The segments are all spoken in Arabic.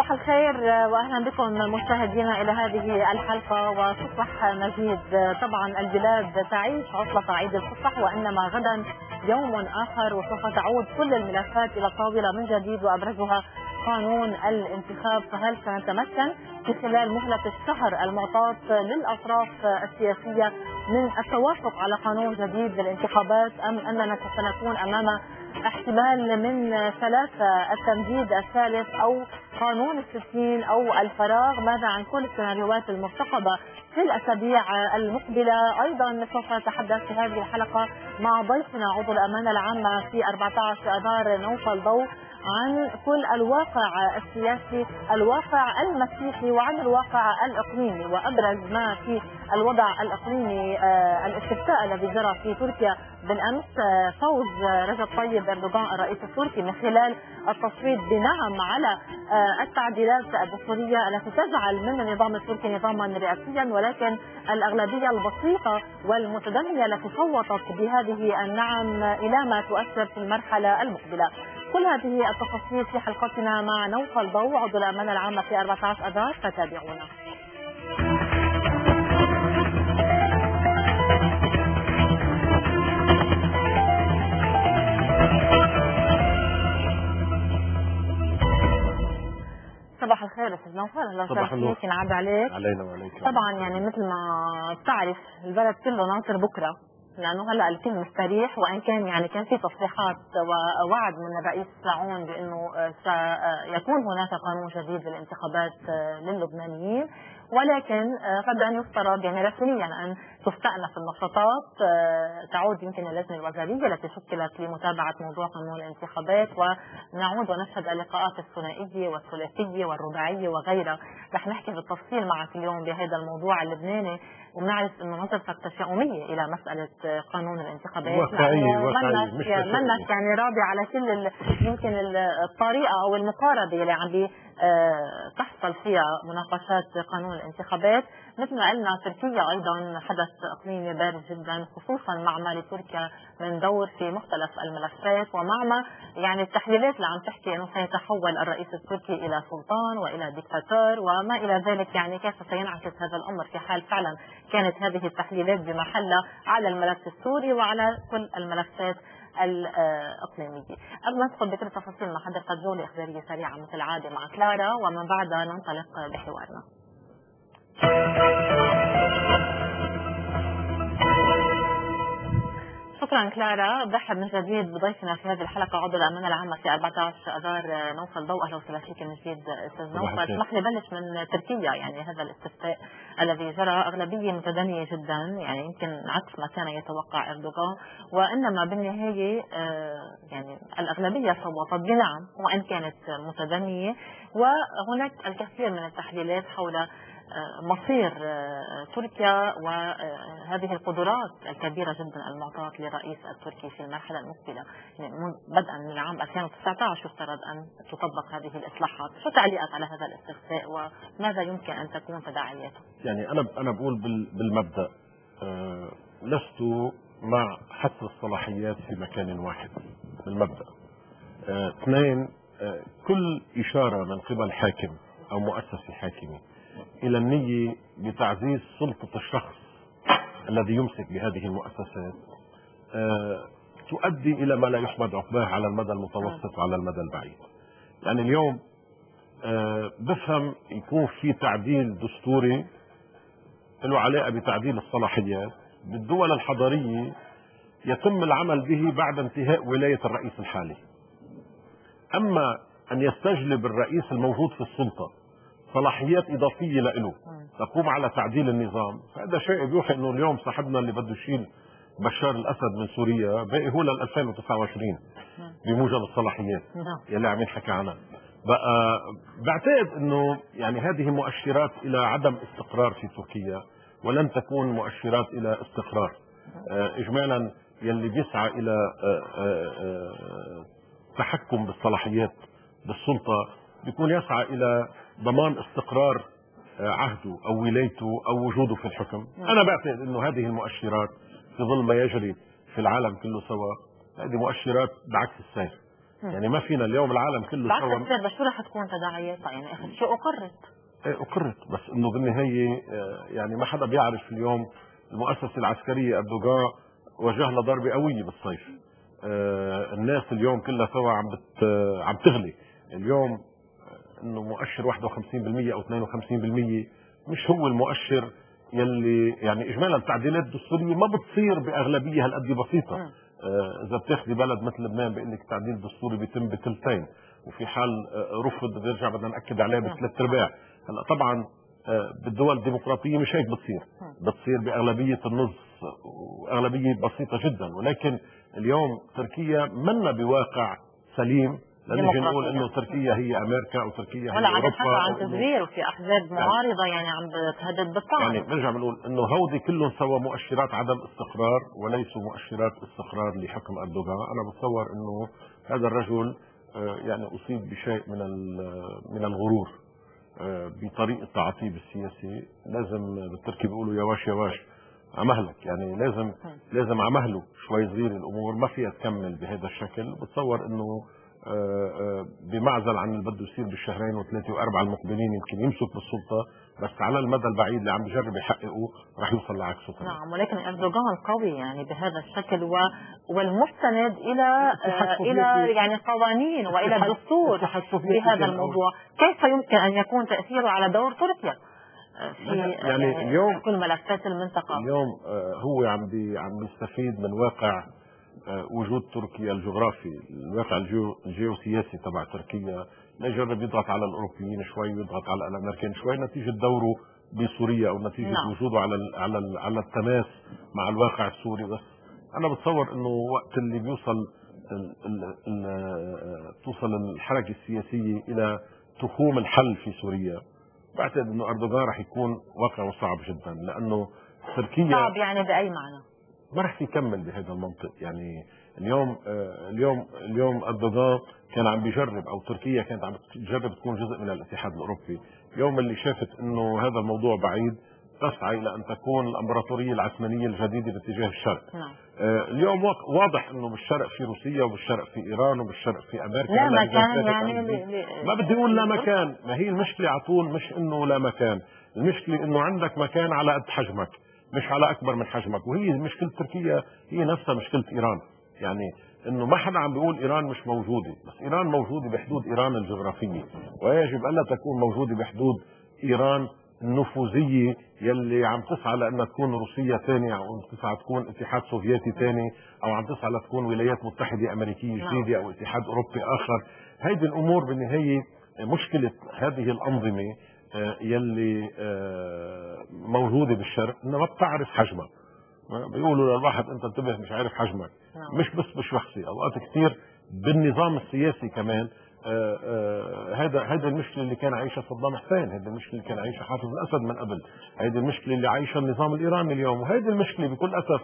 صباح الخير واهلا بكم مشاهدينا الى هذه الحلقه وصبح مجيد. طبعا البلاد تعيش عطله عيد الفصح وانما غدا يوم اخر وسوف تعود كل الملفات الى الطاوله من جديد وابرزها قانون الانتخاب. فهل سنتمكن في خلال مهله الشهر المعطاه للاطراف السياسيه من التوافق على قانون جديد للانتخابات ام اننا سنكون امام احتمال من ثلاثة التمديد الثالث أو قانون الستين أو الفراغ؟ ماذا عن كل السيناريوهات المرتقبة في الأسابيع المقبلة؟ أيضا سوف نتحدث في هذه الحلقة مع ضيفنا عضو الأمانة العامة في 14 آذار نوفل ضوء عن كل الواقع السياسي، الواقع المسيحي وعن الواقع الإقليمي، وأبرز ما في الوضع الإقليمي الاستفتاء الذي جرى في تركيا بالأمس، فوز رجب طيب أردوغان الرئيس التركي من خلال التصويت بنعم على التعديلات الدستورية التي تجعل من النظام التركي نظاما رئاسيا، ولكن الأغلبية البسيطة والمتدنية التي صوتت بهذه النعم إلى ما تؤثر في المرحلة المقبلة. كل هذه التفاصيل في حلقتنا مع نوفل ضوء عضو الأمانة العامة في 14 آذار، فتابعونا. صباح الخير استاذ نوفل، اهلا وسهلا فيك، نعد عليك. علينا وعليك. طبعا يعني مثل ما بتعرف البلد كله ناطر بكره، لانه هلا الكل مستريح، وان كان يعني كان في تصريحات ووعد من الرئيس ساعون بانه سيكون هناك قانون جديد للانتخابات للبنانيين، ولكن قد ان يفترض يعني رسميا ان تستأنف النشاطات، تعود يمكن اللجنه الوزاريه التي شكلت لمتابعه موضوع قانون الانتخابات، ونعود ونشهد اللقاءات الثنائيه والثلاثيه والرباعيه وغيرها. رح نحكي بالتفصيل معك اليوم بهذا الموضوع اللبناني، وبنعرف انه نظرتك تشاؤميه الى مساله قانون الانتخابات، واقعيه منك يعني راضي على كل يمكن الطريقه او المقاربه اللي عم تحصل فيها مناقشات قانون الانتخابات. مثل ما قلنا تركيا ايضا حدث اقليمي بارز جدا، خصوصا مع ما لتركيا من دور في مختلف الملفات، ومع ما يعني التحليلات اللي عم تحكي انه سيتحول الرئيس التركي الى سلطان والى ديكتاتور وما الى ذلك. يعني كيف سينعكس هذا الامر في حال فعلا كانت هذه التحليلات بمحلها على الملف السوري وعلى كل الملفات الإقليمية؟ قبل ما ندخل بكل التفاصيل حضرتك جولة إخبارية سريعة مثل العادة مع كلارا، ومن بعدها ننطلق بحوارنا. شكرا كلارا. برحب من جديد بضيفنا في هذه الحلقه عضو الامانه العامه في 14 آذار نوفل ضوء. اهلا وسهلا فيك من جديد استاذ نوفل. اسمح لي بلش من تركيا. يعني هذا الاستفتاء الذي جرى اغلبيه متدنيه جدا، يعني يمكن عكس ما كان يتوقع اردوغان، وانما بالنهايه يعني الاغلبيه صوتت بنعم وان كانت متدنيه، وهناك الكثير من التحليلات حول مصير تركيا وهذه القدرات الكبيرة جدا المعطاة للرئيس التركي في المرحلة المقبلة. يعني بدءا من العام 2019 يفترض أن تطبق هذه الإصلاحات. شو تعليقك على هذا الاستفتاء وماذا يمكن أن تكون تداعياته؟ يعني أنا بقول بالمبدأ لست مع حصر الصلاحيات في مكان واحد بالمبدأ. اثنين، كل إشارة من قبل حاكم أو مؤسسة حاكمة إلى النية بتعزيز سلطة الشخص الذي يمسك بهذه المؤسسات تؤدي إلى ما لا يحمد عقباه على المدى المتوسط وعلى المدى البعيد. يعني اليوم بفهم يكون في تعديل دستوري له علاقة بتعديل الصلاحيات بالدول الحضارية يتم العمل به بعد انتهاء ولاية الرئيس الحالي. أما أن يستجلب الرئيس الموجود في السلطة صلاحيات إضافية له تقوم على تعديل النظام، فهذا شيء بيوحي أنه اليوم صاحبنا اللي بده يشيل بشار الأسد من سوريا باقي هو لل 2029 بموجب الصلاحيات يلي عم ينحكى عنها. بقى بعتقد أنه يعني هذه مؤشرات إلى عدم استقرار في تركيا، ولن تكون مؤشرات إلى استقرار. إجمالا يلي بيسعى إلى تحكم بالصلاحيات بالسلطة بيكون يسعى إلى ضمان استقرار عهده أو ولايته أو وجوده في الحكم. أنا بعتقد أنه هذه المؤشرات في ظل ما يجري في العالم كله سوا، هذه مؤشرات بعكس السير. يعني ما فينا اليوم العالم كله سوا. بس شو رح تكون تداعياتها؟ يعني اخر شيء اقرت. اقرت، بس انه بالنهايه يعني ما حدا بيعرف اليوم المؤسسه العسكريه اردوغان وجه لها ضربه قويه بالصيف. الناس اليوم كلها سوا عم تغلي اليوم. انه مؤشر 51% او 52% مش هو المؤشر يلي يعني اجمالا التعديلات الدستوريه ما بتصير باغلبيه هالقد بسيطه. اذا بتاخذي بلد مثل لبنان بيقول لك التعديل الدستوري بيتم بثلثين، وفي حال رفض بيرجع بدنا ناكد عليه بثلاث ارباع. هلا طبعا بالدول الديمقراطيه مش هيك بتصير باغلبيه النص واغلبيه بسيطه جدا. ولكن اليوم تركيا منا بواقع سليم لنجي نقول انه تركيا هي امريكا او تركيا هي ولا اوروبا. ولا عن تزوير وفي احزاب معارضه يعني عم بتهدد بالطعن. يعني بنرجع بنقول انه هودي كلهم سوا مؤشرات عدم استقرار وليسوا مؤشرات استقرار لحكم اردوغان. انا بتصور انه هذا الرجل يعني اصيب بشيء من الغرور بطريقه تعاطيه بالسياسه. لازم بالتركي بيقولوا يواش يواش عمهلك، يعني لازم عمهله شوي صغير. الامور ما فيها تكمل بهذا الشكل. بتصور انه بمعزل عن اللي بده يصير بالشهرين وثلاثه واربعه المقبلين يمكن يمسك بالسلطه، بس على المدى البعيد اللي عم بجرب يحققه رح يوصل لعكسه. نعم، ولكن اردوغان قوي يعني بهذا الشكل والمستند الى يعني قوانين والى الدستور بهذا الموضوع. كيف يمكن ان يكون تاثيره على دور تركيا في يعني اليوم كل ملفات المنطقه؟ اليوم هو عم بيستفيد من واقع وجود تركيا الجغرافي، الواقع الجيوسياسي تبع تركيا. يجرب يضغط على الاوروبيين شوي ويضغط على الامريكان شوي نتيجه دوره بسوريا او نتيجه وجوده على التماس مع الواقع السوري. بس انا بتصور انه وقت اللي توصل الحركه السياسيه الى تخوم الحل في سوريا، بعتقد انه اردوغان رح يكون واقعه صعب جدا. لانه تركيا صعب يعني باي معنى؟ ما رح يكمل بهذا المنطق. يعني اليوم اردوغان كان عم بيجرب، او تركيا كانت عم تجرب تكون جزء من الاتحاد الاوروبي. اليوم اللي شافت انه هذا الموضوع بعيد تسعى الى ان تكون الامبراطوريه العثمانيه الجديده باتجاه الشرق. اليوم واضح انه بالشرق في روسيا وبالشرق في ايران وبالشرق في امريكا. لا مكان يعني ما بدي اقول لا مكان. ما هي المشكله على طول مش انه لا مكان، المشكله انه عندك مكان على قد حجمك مش على اكبر من حجمك. وهي مشكله تركيا هي نفسها مشكله ايران. يعني انه ما حدا عم بيقول ايران مش موجوده، بس ايران موجوده بحدود ايران الجغرافيه، ويجب الا تكون موجوده بحدود ايران النفوذيه يلي عم تسعى لانها تكون روسيا ثانيه، او عم تسعى تكون اتحاد سوفيتي ثاني، او عم تسعى لتكون ولايات متحده امريكيه جديده او اتحاد اوروبي اخر. هيدي الامور بالنهايه مشكله هذه الانظمه يلي موجوده بالشرق انها ما بتعرف حجمها. بيقولوا للواحد انت انتبه مش عارف حجمك. مش بس بشخصي، اوقات كثير بالنظام السياسي كمان. هذا المشكله اللي كان عايشها صدام حسين، هذا المشكله اللي كان عايشها حافظ الاسد من قبل، هذه المشكله اللي عايشها النظام الايراني اليوم، وهذه المشكله بكل اسف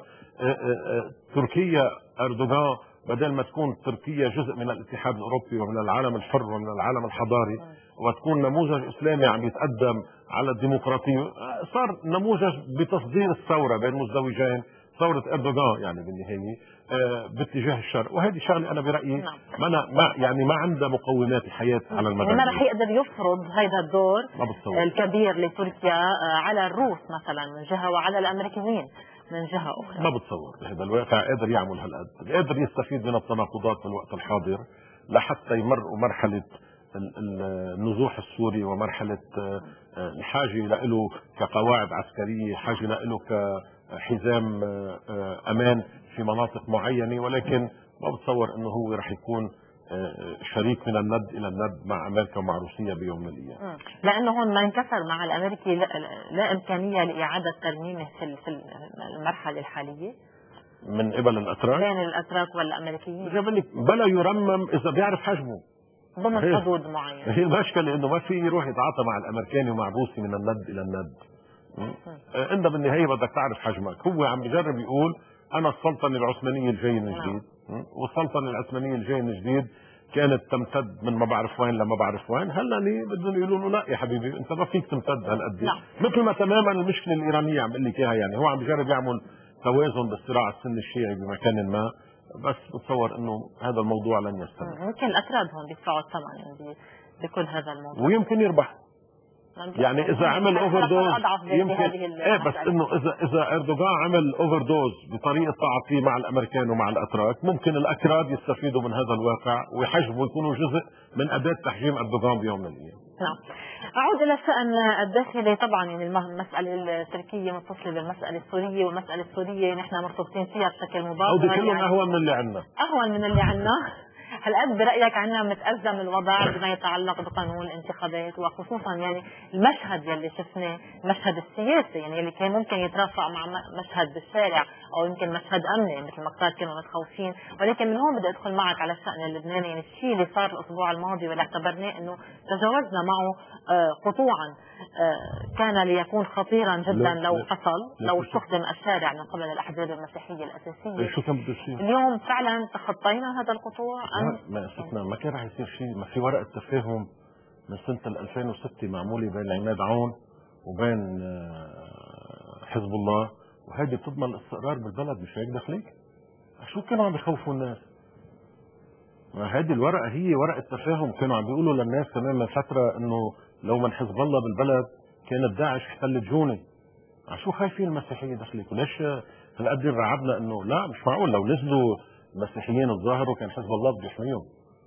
تركيا اردوغان بدل ما تكون تركيا جزء من الاتحاد الاوروبي ومن العالم الحر ومن العالم الحضاري وتكون نموذج اسلامي عم يتقدم على الديمقراطيه، صار نموذج بتصدير الثوره بين مزدوجين، ثوره اردوغان يعني بالنهايه باتجاه الشرق. وهذه شغله انا برايي ما عندها مقومات الحياه على المدى. ما رح يقدر يفرض هذا الدور الكبير لتركيا على الروس مثلا من جهه وعلى الامريكيين من جهه اخرى. ما بتصور هذا الواقع قادر يعمل هالقد، قادر يستفيد من التناقضات في الوقت الحاضر لحتى يمرقوا مرحله النزوح السوري ومرحله الحاجه له كقواعد عسكريه، حاجه له كحزام امان في مناطق معينه. ولكن ما بتصور انه هو رح يكون شريك من الند الى الند مع امريكا ومع روسيا بيوم من الايام. لانه هون ما انكسر مع الامريكي لا امكانيه لاعاده ترميمه في المرحله الحاليه من قبل الاتراك بين الاتراك والامريكيين. بلا يرمم اذا بيعرف حجمه ضمن حدود معينه. هي المشكله انه ما في يروح يتعاطى مع الامريكاني ومع الروسي من الند الى الند. انت بالنهايه بدك تعرف حجمك. هو عم بجرب يقول انا السلطنه العثمانيه الجاي من جديد، والسلطنه العثمانيه الجاي من جديد كانت تمتد من ما بعرف وين لما بعرف وين. هلا بدهم يقولوا له لا يا حبيبي انت ما فيك تمتد هالقد. مثل ما تماما المشكله الايرانيه عم بقول لك اياها. يعني هو عم بجرب يعمل توازن بالصراع السني الشيعي بمكان ما بس بتصور انه هذا الموضوع لن يستمر. يمكن الاتراك هون بيدفعوا الثمن يعني بكل هذا الموضوع، ويمكن يربح. يعني اذا عمل اوفر دوز يمكن بس انه اذا اردوغان عمل اوفر دوز بطريقه تعاطيه مع الامريكان ومع الاتراك، ممكن الاكراد يستفيدوا من هذا الواقع ويحجبوا يكونوا جزء من اداه تحجيم اردوغان بيوم من الايام. نعم. أعود إلى الشأن الداخلي. طبعا يعني المسألة التركية متصلة بالمسألة السورية، والمسألة السورية نحن مرتبطين فيها بشكل مباشر. كلهم يعني أهون من اللي عندنا. أهون من اللي عندنا. هل قد برأيك عنا متأزم الوضع بما يتعلق بقانون الانتخابات، وخصوصا يعني المشهد يلي شفناه، المشهد السياسي يعني اللي كان ممكن يترافق مع مشهد بالشارع او يمكن مشهد امني مثل ما كتار كانوا متخوفين، ولكن من هون بدي ادخل معك على الشأن اللبناني. يعني الشيء اللي صار الاسبوع الماضي واللي اعتبرناه انه تجاوزنا معه قطوعا كان ليكون خطيرا جدا لو حصل، لو استخدم الشارع من قبل الاحزاب المسيحيه الاساسيه. شو كان بده يصير؟ اليوم فعلا تخطينا هذا القطوع ما شفنا، ما كان رح يصير شيء. ما في ورقه تفاهم من سنه 2006 معموله بين عماد عون وبين حزب الله، وهيدي بتضمن الاستقرار بالبلد، مش هيك دخلك؟ شو كانوا عم بيخوفوا الناس؟ ما هيدي الورقه هي ورقه تفاهم. كانوا عم بيقولوا للناس كمان من فتره انه لو من حزب الله بالبلد كانت داعش احتلت جوني. شو خايفين المسيحيه دخلك؟ وليش هالقد رعبنا انه لا مش معقول لو نزلوا المسيحيين الظاهر وكان حزب الله بده يحميهم.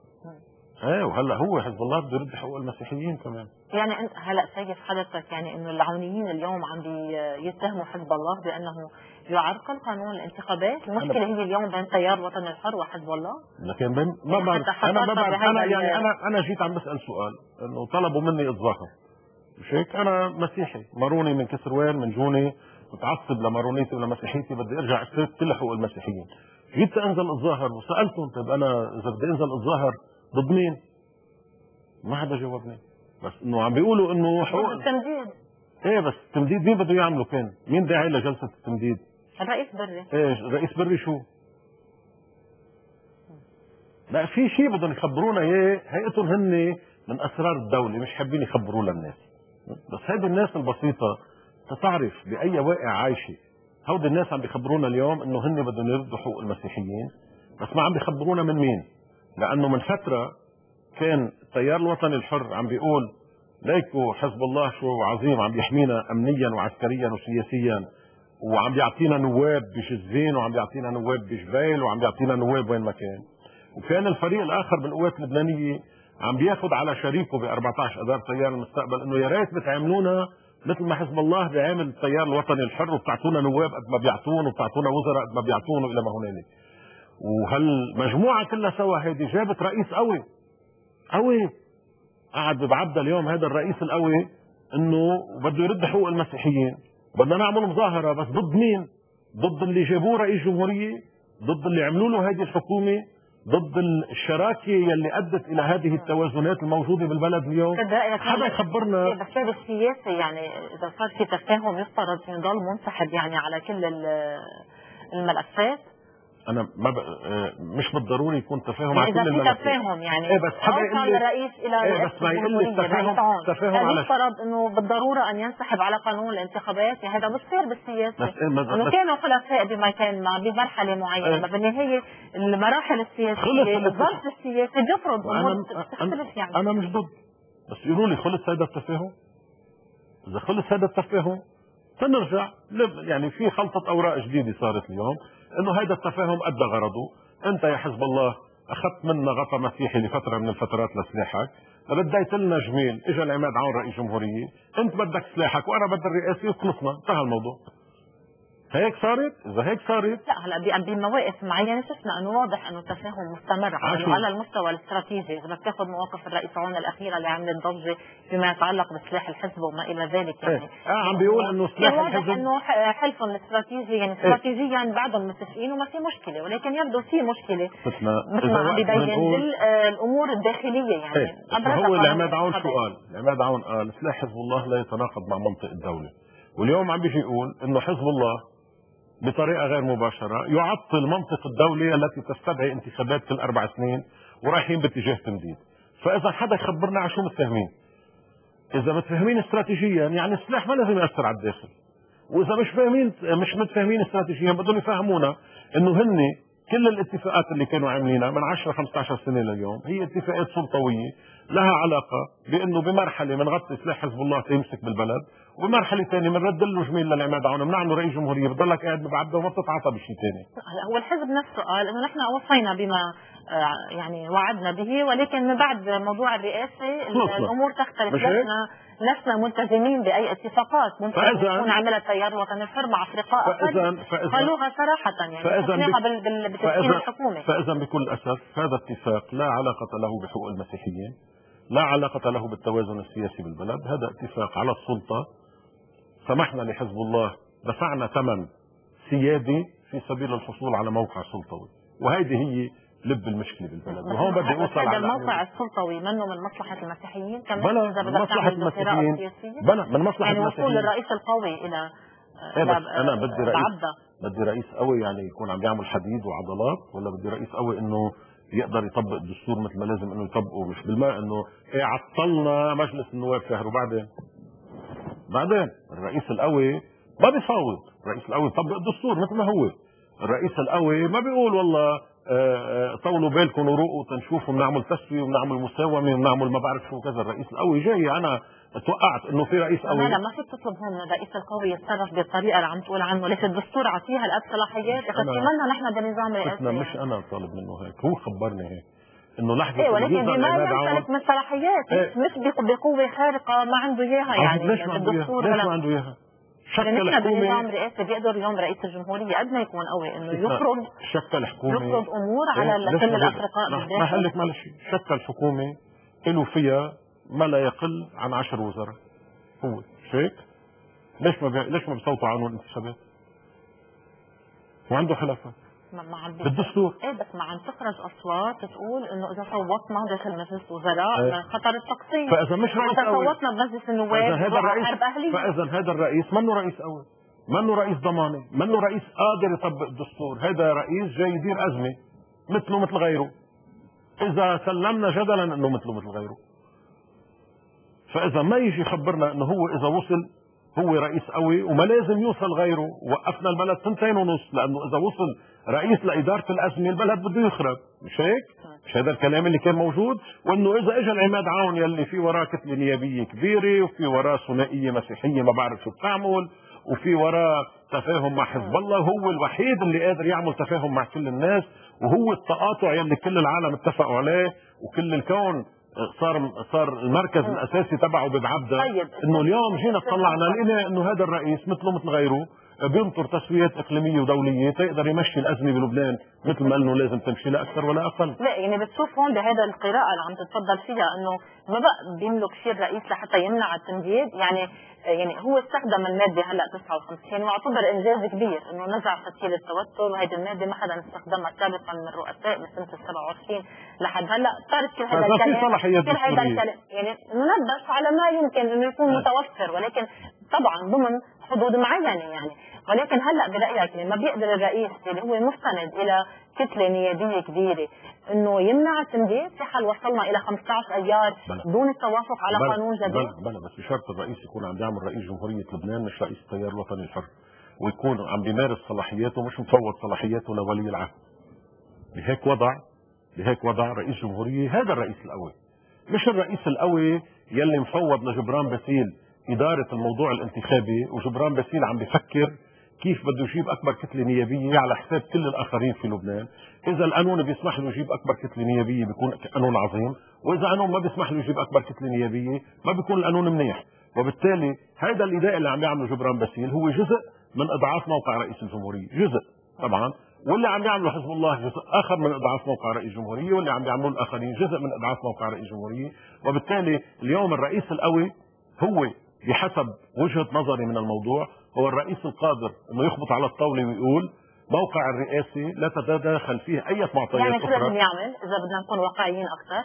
وهلا هو حزب الله بده يرد حقوق المسيحيين كمان. يعني انت هلا شايف حضرتك يعني انه العونيين اليوم عم يتهموا حزب الله بانه يعرقل قانون الانتخابات. المشكله هي اليوم بين تيار الوطن الحر وحزب الله. لكن بين ما بعرف انا جيت عم بسال سؤال انه طلبوا مني اتظاهر، مش هيك؟ انا مسيحي ماروني من كسروان من جوني، متعصب لمارونيتي ولمسيحيتي، بدي ارجع استفيد كل حقوق المسيحيين. جيت انزل اتظاهر وسالتهم طيب انا اذا بدي انزل اتظاهر ضد مين؟ ما حدا جاوبني. بس انه عم بيقولوا انه حقوق التمديد. بس التمديد مين بده يعمله؟ كان مين داعي لجلسه التمديد؟ الرئيس بري. الرئيس بري شو؟ لا في شيء بدهم يخبرونا اياه، هيئتهم هن من اسرار الدوله مش حابين يخبروه للناس. بس هيدي الناس البسيطه تعرف باي واقع عايشه. هودي الناس عم بيخبرونا اليوم انه هن بدهم يردوا حقوق المسيحيين، بس ما عم بيخبرونا من مين. لانه من فتره كان التيار الوطني الحر عم بيقول ليكو حزب الله شو عظيم عم يحمينا امنيا وعسكريا وسياسيا، وعم بيعطينا نواب بجزين، وعم بيعطينا نواب بجبيل، وعم بيعطينا نواب وين ما كان. وكان الفريق الاخر بالقوات اللبنانيه عم بياخذ على شريكه ب 14 اذار تيار المستقبل انه يا ريت بتعاملونا مثل ما حزب الله بيعامل التيار الوطني الحر، وبتعطونا نواب قد ما بيعطون، وبتعطونا وزراء قد ما بيعطون، والى ما هنالك. وهالمجموعه كلها سوا هيدي جابت رئيس قوي قعد ببعبدا اليوم هذا الرئيس القوي انه بده يرد حقوق المسيحيين. بدنا نعمل مظاهره بس ضد مين؟ ضد اللي جابوه رئيس جمهوريه، ضد اللي عملوا له هذه الحكومه، ضد الشراكه يلي ادت الى هذه التوازنات الموجوده بالبلد اليوم. حدا يخبرنا. بس هذا السياسي يعني اذا صار في تفاهم يفترض انه يضل منسحب يعني على كل الملفات. انا ما مش بالضروري يكون تفاهم يعني على كل الملفات. اذا في تفاهم يعني بس حدا الرئيس الى بس ما يقول لي تفاهم على يفترض انه بالضروره ان ينسحب على قانون الانتخابات. يعني هذا بصير بالسياسه انه كانوا خلفاء بما كان بمرحله معينه، بالنهايه المراحل السياسيه الظرف السياسي بيفرض امور تختلف. يعني انا مش ضد، بس يقولوا لي خلص هذا التفاهم. اذا خلص هذا التفاهم سنرجع يعني في خلطه اوراق جديده صارت اليوم انه هذا التفاهم ادى غرضه. انت يا حزب الله اخذت منا غطا مسيحي لفتره من الفترات لسلاحك، بديت لنا جميل، اجى العماد عون رئيس جمهوريه، انت بدك سلاحك وانا بدي الرئاسه وخلصنا، انتهى الموضوع. هيك صارت؟ اذا هيك صارت لا هلا بمواقف معينه شفنا انه واضح انه التفاهم مستمر على المستوى الاستراتيجي. اذا بدك تاخذ مواقف الرئيس عون الاخيره اللي عملت ضجه فيما يتعلق بسلاح الحزب وما الى ذلك، يعني عم بيقول انه سلاح الحزب انه حلفهم الاستراتيجي يعني استراتيجيا بعدهم متفقين وما في مشكله، ولكن يبدو في مشكله مثل ما عم بيبين بالامور الداخليه. يعني هو العماد عون شو قال؟ العماد عون قال سلاح حزب الله لا يتناقض مع منطق الدوله، واليوم عم بيجي يقول انه حزب الله بطريقه غير مباشره يعطل منطق الدوله التي تستدعي انتخابات كل 4 سنين ورايحين باتجاه تمديد. فاذا حدا يخبرنا على شو متفاهمين. اذا متفاهمين استراتيجيا يعني السلاح ما لازم ياثر على الداخل، واذا مش متفاهمين استراتيجيا بدهم يفهمونا انه هن كل الاتفاقات اللي كانوا عاملينها من 10 15 سنه لليوم هي اتفاقات سلطويه لها علاقه بانه بمرحله بنغطي سلاح حزب الله تيمسك بالبلد، وبمرحله ثانيه بنرد له جميل للعماد عون، بنعمل رئيس جمهوريه بضلك قاعد ببعده وما بتتعاطى بشيء ثاني. هو الحزب نفسه قال انه نحن وصينا بما يعني وعدنا به، ولكن من بعد موضوع الرئاسه الامور تختلف. لسنا ملتزمين باي اتفاقات ممكن تكون عملها التيار الوطني الحر مع افرقاء قالوها صراحه، يعني تصنيعها بتشكيل الحكومه. فاذا بكل اسف هذا اتفاق لا علاقه له بحقوق المسيحيين، لا علاقه له بالتوازن السياسي بالبلد، هذا اتفاق على السلطه. سمحنا لحزب الله، دفعنا ثمن سيادي في سبيل الحصول على موقع سلطوي، وهذه هي لب المشكله بالبلد. وهون بدي اوصل على الموقع السلطوي منه من مصلحه المسيحيين كمان، بلا من مصلحه المسيحيين، بلا من مصلحه يعني المسيحيين. وصول الرئيس القوي الى انا بدي رئيس قوي يعني يكون عم يعمل حديد وعضلات، ولا بدي رئيس قوي انه يقدر يطبق الدستور مثل ما لازم انه يطبقه، مش بالماء انه ايه عطلنا مجلس النواب شهر وبعدين الرئيس القوي ما بيفاوض، الرئيس القوي يطبق الدستور مثل ما هو. الرئيس القوي ما بيقول والله طولوا بالكم وروقوا تنشوفوا بنعمل تسويه وبنعمل مساومه وبنعمل ما بعرف شو كذا. الرئيس القوي جاي، انا توقعت انه في رئيس قوي. لا ما فيك تطلب هون من الرئيس القوي يتصرف بالطريقه اللي عم تقول عنه، ليش الدستور عطيها هالقد صلاحيات اختمنا نحن بنظام رئاسي. مش انا طالب منه هيك، هو خبرني هيك انه لحظه ايه، ولكن بما يمتلك من صلاحيات مش بقوه خارقه ما عنده اياها، يعني الدستور ليش ما عنده اياها؟ شكل نحن بنظام رئاسي بيقدر اليوم رئيس الجمهوريه قد ما يكون قوي انه يفرض امور على كل الافرقاء بالداخل. ما قال لك معلش، شكل حكومه له فيها ما لا يقل عن 10 وزراء، هو مش هيك؟ ليش ما بيصوتوا عنه الانتخابات؟ وعنده خلافات بالدستور. ايه بس ما عم تخرج اصوات تقول انه اذا صوتنا داخل مجلس الوزراء خطر التقسيم، فاذا مش رئيس اذا صوتنا بمجلس النواب حرب اهليه، فاذا هذا الرئيس منه رئيس قوي، منه رئيس ضمانه، منه رئيس قادر يطبق الدستور، هذا رئيس جاي يدير ازمه مثله مثل غيره، اذا سلمنا جدلا انه مثله مثل غيره. فاذا ما يجي يخبرنا انه هو اذا وصل هو رئيس قوي وما لازم يوصل غيره، وقفنا البلد 2.5 سنين، لانه اذا وصل رئيس لاداره الازمه البلد بده يخرب، مش هيك؟ مش هذا الكلام اللي كان موجود؟ وانه اذا اجى العماد عون يلي في وراه كتله نيابيه كبيره وفي وراه ثنائيه مسيحيه ما بعرف شو بتعمل وفي وراه تفاهم مع حزب الله، هو الوحيد اللي قادر يعمل تفاهم مع كل الناس، وهو التقاطع يلي كل العالم اتفقوا عليه وكل الكون صار المركز الاساسي تبعه ببعبده. انه اليوم جينا طلعنا لقينا انه هذا الرئيس مثله مثل غيره بينطر تسويات اقليميه ودوليه تقدر يمشي الازمه بلبنان مثل ما انه لازم تمشي، لا اكثر ولا اقل. لا يعني بتشوف هون بهذا القراءه اللي عم تتفضل فيها انه ما بقى بيملك شيء الرئيس لحتى يمنع التمديد، يعني هو استخدم الماده هلا 59 واعتبر انجاز كبير انه نزع فتيل التوتر، وهذه الماده ما حدا استخدمها سابقا من الرؤساء من سنه 27 لحد هلا. صارت كل هذا الكلام يعني ننبش على ما يمكن انه يكون متوفر، ولكن طبعا ضمن حدود معينه يعني. ولكن هلا برايك ما بيقدر الرئيس اللي هو مستند الى كتله نيابيه كبيره انه يمنع التمديد في حال وصلنا الى 15 ايار دون التوافق على قانون جديد؟ بلا بس بشرط الرئيس يكون عم بيعمل رئيس جمهوريه لبنان مش رئيس التيار الوطني الحر، ويكون عم بيمارس صلاحياته مش مفوض صلاحياته لولي العهد. بهيك وضع رئيس جمهوريه هذا الرئيس القوي، مش الرئيس القوي يلي مفوض لجبران باسيل اداره الموضوع الانتخابي، وجبران باسيل عم بفكر كيف بده يجيب اكبر كتله نيابيه على حساب كل الاخرين في لبنان. اذا القانون بيسمح له يجيب اكبر كتله نيابيه بيكون قانون عظيم، واذا قانون ما بيسمح له يجيب اكبر كتله نيابيه ما بيكون القانون منيح. وبالتالي هذا الاداء اللي عم يعمله جبران باسيل هو جزء من اضعاف موقع رئيس الجمهوريه، جزء طبعا، واللي عم يعمله حزب الله جزء اخر من اضعاف موقع رئيس الجمهوريه، واللي عم يعملوه الاخرين جزء من اضعاف موقع رئيس الجمهوريه. وبالتالي اليوم الرئيس القوي هو بحسب وجهة نظري من الموضوع هو الرئيس القادر انه يخبط على الطاولة ويقول موقع الرئاسي لا تتداخل فيه اي معطيات يعني شو لازم يعمل اذا بدنا نكون واقعيين اكثر؟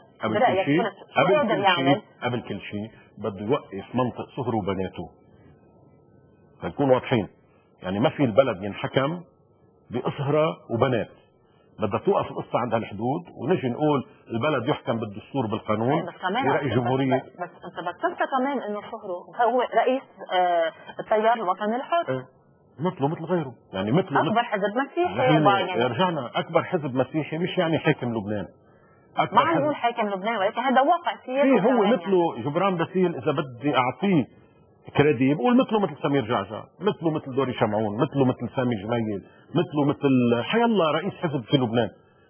قبل كل شيء بده يوقف منطق صهره وبناته، فنكون واضحين. يعني ما في البلد ينحكم بأصهرة وبنات، بدها توقف القصة عند هالحدود ونجي نقول البلد يحكم بالدستور بالقانون برئيس جمهورية. بس انت بتذكر كمان انه صهره هو رئيس التيار الوطني الحر. مثله مثل غيره، يعني مثله اكبر حزب مسيحي يعني رجعنا اكبر حزب مسيحي مش يعني حاكم لبنان. ما عم نقول حاكم لبنان، ولكن هذا واقع سياسي. هو مثله جبران باسيل، اذا بدي اعطيه كريدي بقول مثله مثل سمير جعجع، مثله مثل دوري شمعون، مثله مثل سامي جميل، مثله مثل حيالله رئيس حزب في لبنان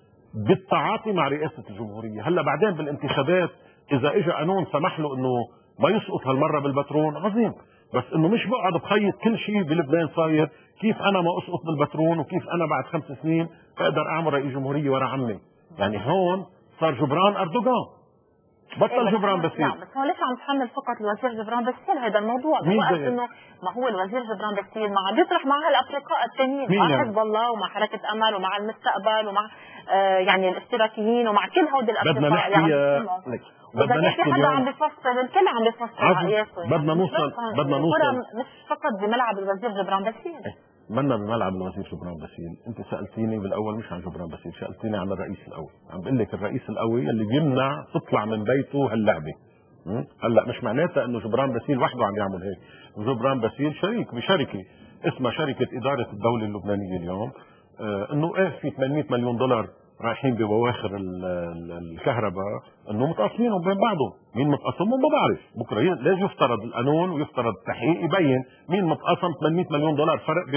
بالتعاطي مع رئاسة الجمهورية. هلا بعدين بالانتخابات إذا إجا قانون سمح له إنه ما يسقط هالمرة بالبترون عظيم، بس إنه مش بقعد بخيط كل شيء بلبنان صاير كيف أنا ما أسقط بالبترون وكيف أنا بعد 5 سنين بقدر أعمل رئيس جمهورية ورا عمي. يعني هون صار جبران أردوغان، بطل جبران باسيل. لا بس هو ليش عم تحمل فقط الوزير جبران باسيل هذا الموضوع؟ بوقت انه ما هو الوزير جبران باسيل ما عم يطرح مع هالافرقاء الثانيين، مع حزب الله ومع حركه امل ومع المستقبل ومع يعني الاشتراكيين ومع كل هودي الافرقاء اللي عم يسمعوا. بدنا نحكي في حدا عم بيفصل، الكل عم بيفصل رئيسه. بدنا نوصل مش فقط بملعب الوزير جبران باسيل. منا بملعب الوزير جبران باسيل. انت سالتيني بالاول مش عن جبران باسيل، سالتيني عن الرئيس القوي. عم بقول لك الرئيس القوي اللي بيمنع تطلع من بيته هاللعبه. هلا مش معناتها انه جبران باسيل وحده عم يعمل هيك، جبران باسيل شريك بشركه اسمها شركه اداره الدوله اللبنانيه اليوم. انه ايه في 800 مليون دولار رايحين ببواخر الكهرباء، انه متقاسمينهم بين بعضهم. مين متقاسمهم ما بعرف، بكره لازم يفترض القانون ويفترض التحقيق يبين مين متقاسم 800 مليون دولار فرق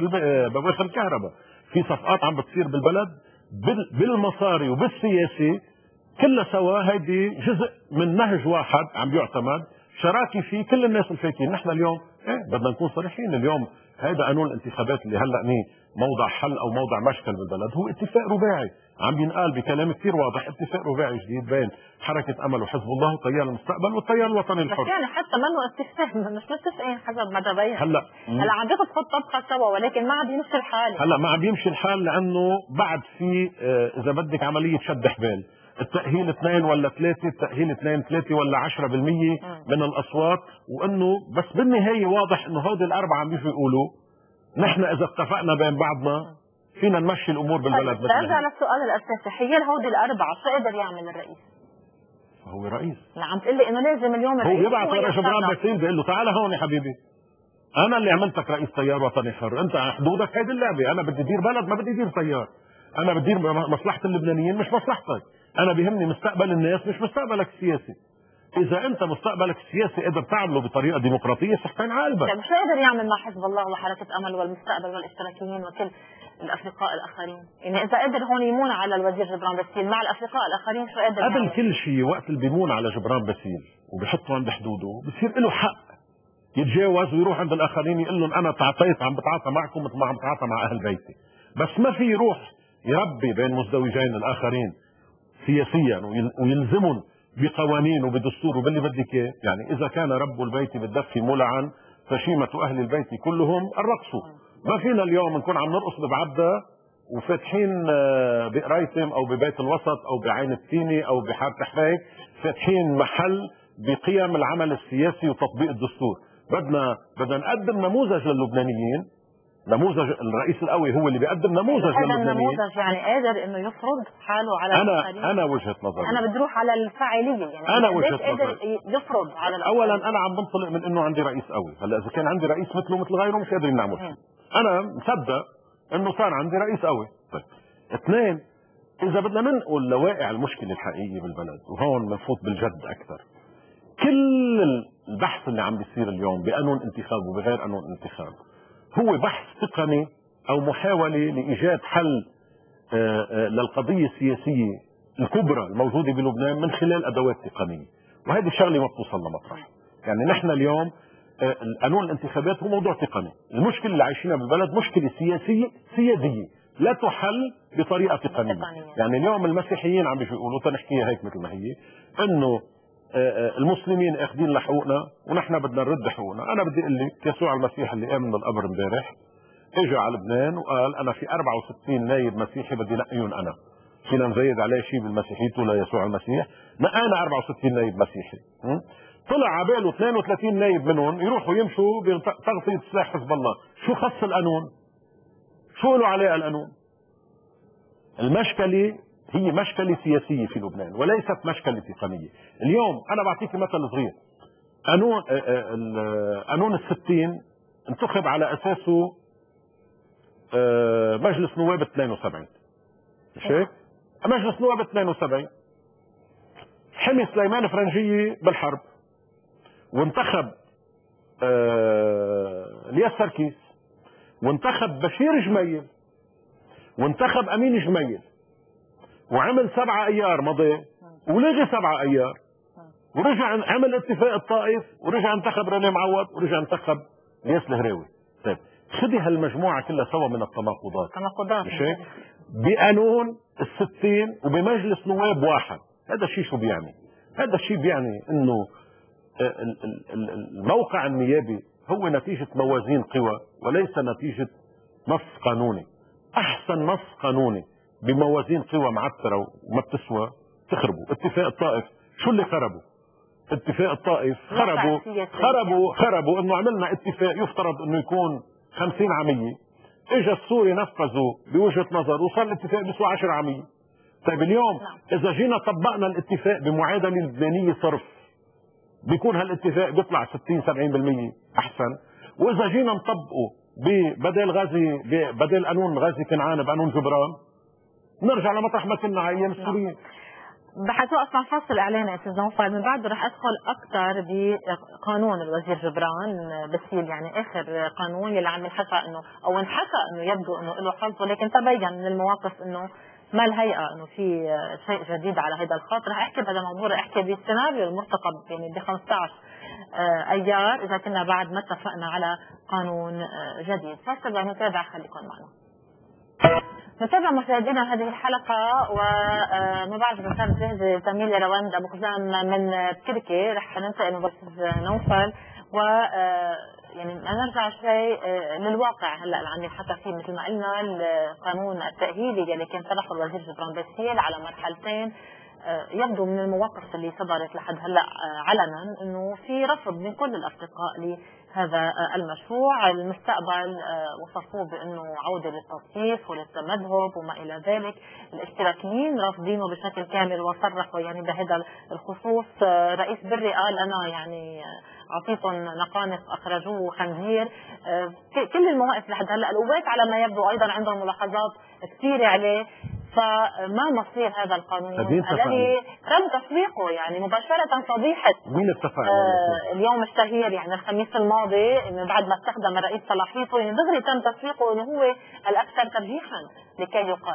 ببواخر الكهرباء. في صفقات عم بتصير بالبلد بالمصاري وبالسياسه كلها سوا، هيدي جزء من نهج واحد عم بيعتمد شراكي فيه كل الناس الفايتين. نحن اليوم بدنا نكون صريحين، اليوم هيدا قانون الانتخابات اللي هلا موضع حل او موضع مشكل بالبلد هو اتفاق رباعي عم بينقال بكلام كثير واضح، اتفاق رباعي جديد بين حركه امل وحزب الله وتيار المستقبل والتيار الوطني الحر. بس يعني حتى منه اتفاق، مش متفقين حسب ما تبين. هلا عم بياخذ خط طبخه سوا، ولكن ما عم بيمشي الحال. هلا ما عم بيمشي الحال لانه بعد في اذا بدك عمليه شد حبال، التأهيل 2 ولا 3، التأهيل 2 3 ولا 10% من الأصوات، وإنه بس بالنهاية واضح إنه هودي الأربعة عم بيجوا يقولوا نحن إذا اتفقنا بين بعضنا فينا نمشي الأمور بالبلد. طيب برجع للسؤال الأساسي، حيال هودي الأربعة شو قدر يعمل الرئيس؟ هو رئيس. عم تقول لي إنه لازم اليوم هو يبعث ورا جبران باسيل بيقول له تعال هون يا حبيبي، أنا اللي عملتك رئيس تيار وطني حر، أنت حدودك هيدي اللعبة، أنا بدي أدير بلد ما بدي أدير تيار، أنا بدي أدير مصلحة اللبنانيين مش مصلحتك، أنا بيهمني مستقبل الناس مش مستقبلك السياسي. إذا أنت مستقبلك السياسي قدر تعمله بطريقة ديمقراطية صحتين على قلبك. طيب شو قدر يعمل مع حزب الله وحركة أمل والمستقبل والاشتراكيين وكل الأفرقاء الآخرين؟ يعني إذا قدر هون يمون على الوزير جبران باسيل مع الأفرقاء الآخرين شو قدر قبل كل شيء وقت اللي بيمون على جبران باسيل وبيحطه عند حدوده بصير له حق يتجاوز ويروح عند الآخرين يقول لهم أنا تعاطيت عم بتعاطى معكم مثل ما عم بتعاطى مع أهل بيتي، بس ما في يروح يربي بين مزدوجين الآخرين سياسيا ويلزمهم بقوانين وبدستور وباللي بدك اياه. يعني اذا كان رب البيت بالدف مولعا فشيمة اهل البيت كلهم الرقص. ما فينا اليوم نكون عم نرقص ببعبدة وفاتحين بقرايتم او ببيت الوسط او بعين التيني او بحارة حفايك فاتحين محل بقيم العمل السياسي وتطبيق الدستور. بدنا نقدم نموذج للبنانيين، نموذج الرئيس القوي هو اللي بيقدم نموذج للبنانيين. هذا النموذج يعني قادر انه يفرض حاله على الآخرين. انا وجهة نظري، انا بدي اروح على الفاعليه، يعني انا وجهة قادر يفرض على الآخرين. اولا انا عم بنطلق من انه عندي رئيس قوي، هلا اذا كان عندي رئيس مثله مثل غيره مش قادرين نعمل شيء. انا مصدق انه صار عندي رئيس قوي. طيب 2، اذا بدنا ننقل لواقع المشكله الحقيقيه بالبلد وهون بنفوت بالجد اكثر، كل البحث اللي عم بيصير اليوم بقانون انتخاب وبغير قانون انتخاب هو بحث تقني او محاوله لايجاد حل للقضيه السياسيه الكبرى الموجوده بلبنان من خلال ادوات تقنيه، وهذه الشغله ما بتوصل لمطرح. يعني نحن اليوم قانون الانتخابات هو موضوع تقني، المشكله اللي عايشينها بالبلد مشكله سياسيه سياديه لا تحل بطريقه تقنيه. يعني اليوم المسيحيين عم بيقولوا تنحكيها هيك مثل ما هي انه المسلمين اخذين لحقوقنا ونحن بدنا نرد حقوقنا. انا بدي اقول لك يسوع المسيح اللي قام من القبر امبارح اجى على لبنان وقال انا في 64 نايب مسيحي بدي نقيهم، انا فينا نزيد عليه شيء بالمسيحيته ليسوع المسيح، نقانا 64 نايب مسيحي. طلع على باله 32 نايب منهم يروحوا يمشوا بتغطية سلاح حزب الله. شو خص القانون؟ شو له عليه القانون؟ المشكلة هي مشكلة سياسية في لبنان وليست مشكلة تقنية. اليوم أنا بعطيك مثل صغير، قانون ال60 انتخب على أساسه مجلس نواب 72 مش هيك؟ مجلس نواب 72 حمي سليمان فرنجية بالحرب، وانتخب الياس سركيس، وانتخب بشير جميل، وانتخب امين جميل، وعمل 7 ايار مضي، ولغي 7 ايار، ورجع عمل اتفاق الطائف، ورجع انتخب رني معوض، ورجع انتخب الياس الهراوي. طيب خذي هالمجموعه كلها سوا من التناقضات مش هيك؟ بقانون ال60 وبمجلس نواب واحد. هذا الشيء شو بيعني؟ هذا الشيء بيعني انه الموقع النيابي هو نتيجة موازين قوى وليس نتيجة نص قانوني. احسن نص قانوني بموازين قوى معترة وما بتسوى تخربوا. اتفاق الطائف شو اللي خربوا؟ اتفاق الطائف خربوا انه عملنا اتفاق يفترض انه يكون 50 عامية، اجى السوري نفذوا بوجهة نظر وصار الاتفاق بيسوى 10 عامية. طيب اليوم اذا جينا طبقنا الاتفاق بمعادلة لبنانية صرف بيكون هالاتفاق بيطلع 60-70% احسن. واذا جينا نطبقه بدل قانون غازي كنعان بقانون جبران نرجع لمطرح ما كنا على ايام السوريين. حتوقف مع فاصل اعلاني استاذ نوفل، من بعده رح ادخل اكثر بقانون الوزير جبران بسيل، يعني اخر قانون اللي عم ينحكى انه او انحكى انه يبدو انه له حظ، ولكن تبين من المواقف انه ما الهيئه انه في شيء جديد على هذا الخط. رح احكي بهذا الموضوع، رح احكي بالسيناريو المرتقب يعني ب 15 ايار اذا كنا بعد ما اتفقنا على قانون جديد. فاصل ونتابع، خليكم معنا. نتابع مشاهدينا هذه الحلقة، وما بعد ما كانت جاهزة تميليا رواندا أبو خزام من تركيا. رح ننتقل من أستاذ نوفل و يعني نرجع شوي للواقع هلا اللي عم ينحكى فيه. مثل ما قلنا القانون التأهيلي اللي كان طرحه الوزير جبران باسيل على مرحلتين، يبدو من المواقف اللي صدرت لحد هلا علنا انه في رفض من كل الاصدقاء لهذا المشروع. المستقبل وصفوه بانه عوده للتطفيف وللتمذهب وما الى ذلك. الاشتراكيين رافضينه بشكل كامل، وصرحوا يعني بهذا الخصوص. رئيس بري قال انا يعني اعطيتهم نقانق اخرجوه خنزير. كل المواقف لحد هلا القوات على ما يبدو ايضا عندهم ملاحظات كثيره عليه. فما مصير هذا القانون الذي تم تسويقه يعني مباشرة فضيحة مين اتفق اليوم الشهير يعني الخميس الماضي من بعد ما استخدم الرئيس صلاحيته، يعني دغري تم تسويقه انه هو الاكثر ترجيحا لكي يقال.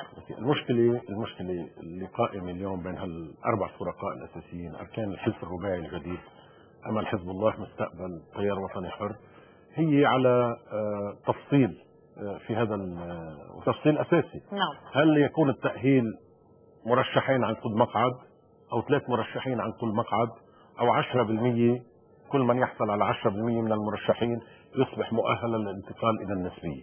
المشكلة اللي قائمة اليوم بين هالاربع فرقاء الاساسيين اركان الحلف الرباعي الجديد، امل حزب الله مستقبل تيار وطني حر، هي على تفصيل في هذا التفصيل اساسي. هل يكون التأهيل مرشحين عن كل مقعد او 3 مرشحين عن كل مقعد او 10%، كل من يحصل على 10% من المرشحين يصبح مؤهلا للانتقال الى النسبية.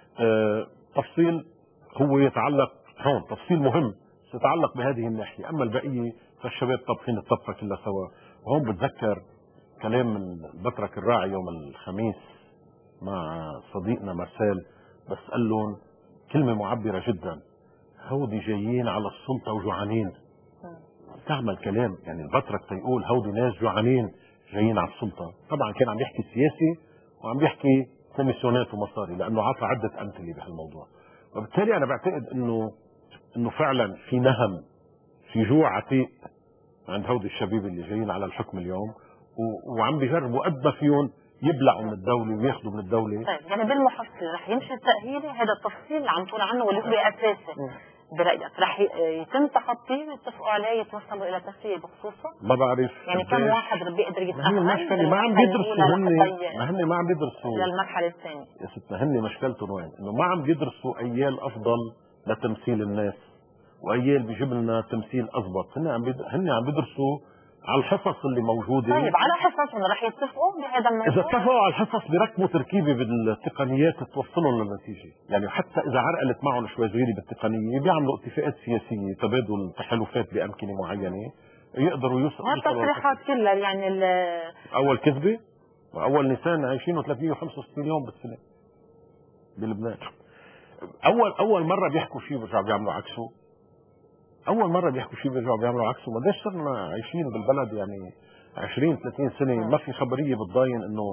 تفصيل هو يتعلق هون، تفصيل مهم يتعلق بهذه الناحية. اما البقية فالشباب طبخين الطبخة كلها سوا. وهون بتذكر كلام من البطرك الراعي يوم الخميس مع صديقنا مارسيل، بس قال لهم كلمة معبرة جدا: هودي جايين على السلطة وجوعانين. تعمل كلام يعني البطرك تيقول هودي ناس جوعانين جايين على السلطة. طبعا كان عم يحكي سياسي وعم يحكي كوميسيونات ومصاري، لأنه عطى عدة أمثلة بهالموضوع. وبالتالي أنا بعتقد إنه فعلا في نهم، في جوع عتيق عند هودي الشباب اللي جايين على الحكم اليوم، وعم بيجربوا قد ما فيهم يبلعوا من الدولة وياخذوا من الدولة. طيب يعني بالمحصل رح يمشي التأهيلي، هذا التفصيل اللي عم تقول عنه واللي هو اساسي برأيك رح يتم تخطيه ويتفقوا عليه يتوصلوا الى تسوية بخصوصه؟ ما بعرف يعني كم واحد بيقدر يتأهل؟ ما عم بيدرسوا هن ما عم بيدرسوا للمرحلة الثانية. يا ستنا هن مشكلتهم وين؟ انه ما عم بيدرسوا ايال افضل لتمثيل الناس وايال بيجيب لنا تمثيل اضبط. هن عم بيدرسوا على الحصص اللي موجوده. طيب على حصصهم رح يتفقوا بهذا الموضوع؟ اذا اتفقوا على الحصص بيركبوا تركيبه بالتقنيات توصلهم للنتيجه. يعني حتى اذا عرقلت معهم شوي صغيره بالتقنيه بيعملوا اتفاقات سياسيه، تبادل تحالفات بامكنه معينه يقدروا يوصلوا. التصريحات كلها يعني اول كذبه واول نسان عايشينه 365 يوم بالسنه بلبنان. اول مره بيحكوا شيء بيرجعوا بيعملوا عكسه. اول مره بيحكوا شيء بيرجعوا بيعملوا عكسه. ما صرنا عايشين بالبلد يعني 20-30 سنه ما في خبريه بتضاين انه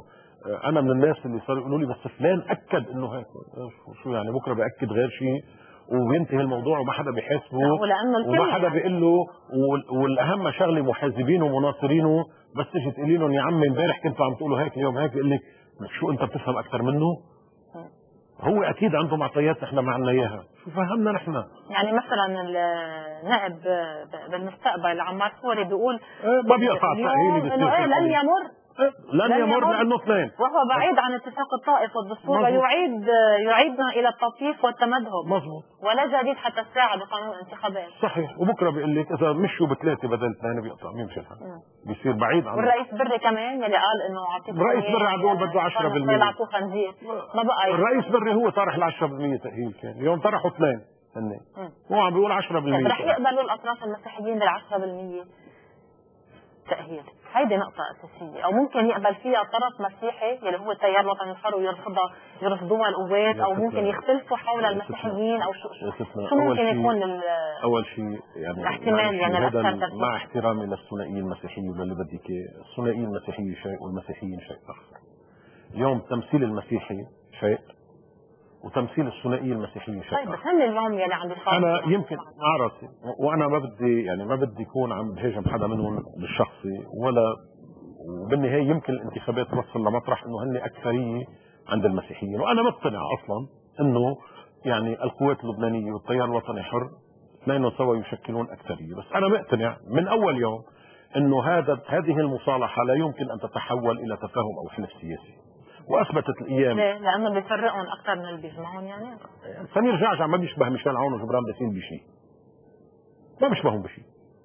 انا من الناس اللي صاروا يقولوا لي بس فلان اكد انه هيك. شو يعني بكره باكد غير شيء وبينتهي الموضوع وما حدا بيحاسبه وما حدا بيقول له. والاهم شغله محاسبينه ومناصرينه بس تيجي تقولي لهم يا عمي امبارح كنتوا عم تقولوا هيك اليوم هيك، يقول لك شو انت بتفهم اكثر منه؟ هو اكيد عنده معطيات نحن ما عندنا اياها، شو فهمنا نحن؟ يعني مثلا النائب بالمستقبل عمار خوري بيقول ما بيقطع التأهيلي انه لن يمر لانه اثنين، وهو بعيد عن اتفاق الطائف والدستور ويعيدنا الى التطفيف والتمدهم. مظبوط. ولا جديد حتى الساعه بقانون الانتخابات. صحيح. وبكره بيقول لك اذا مشوا بثلاثه بدل اثنين بيقطع، مين مشي الحال؟ بيصير بعيد عن. والرئيس بري كمان يلي قال انه اعطيته الرئيس بري عم بيقول بده 10%. اعطوه خنزير ما بقى الرئيس بري هو طرح ال 10% تأهيل، كان اليوم طرحوا اثنين هو عم بيقول 10%. رح يقبلوا الاطراف المسيحيين بال 10% تأهيل؟ هيدي نقطة أساسية. أو ممكن يقبل فيها طرف مسيحي اللي هو التيار الوطني الحر ويرفضوها القوات، أو ممكن يختلفوا حول المسيحيين، أو شو ممكن يكون أول شيء يعني الاحتمال يعني الأكثر مع احترامي للثنائية المسيحية واللي بدك الثنائية المسيحية شيء والمسيحيين شيء آخر. اليوم تمثيل المسيحي شيء وتمثيل الثنائية المسيحية شيء. طيب بس هن اليوم يعني عند أنا يمكن مع راسي وأنا ما بدي يكون عم بهاجم حدا منهم بالشخصي ولا، وبالنهاية يمكن الانتخابات توصل لمطرح إنه هن أكثرية عند المسيحيين، وأنا مقتنع أصلا إنه يعني القوات اللبنانية والتيار الوطني الحر اثنين سوا يشكلون أكثرية، بس أنا مقتنع من أول يوم إنه هذه المصالحة لا يمكن أن تتحول إلى تفاهم أو حلف سياسي. واثبتت الايام لانه بيفرقهم اكثر من اللي بيجمعهم. يعني سمير جعجع ما بيشبه ميشيل عون وجبران باسيل بشيء، ما بيشبههم بشيء.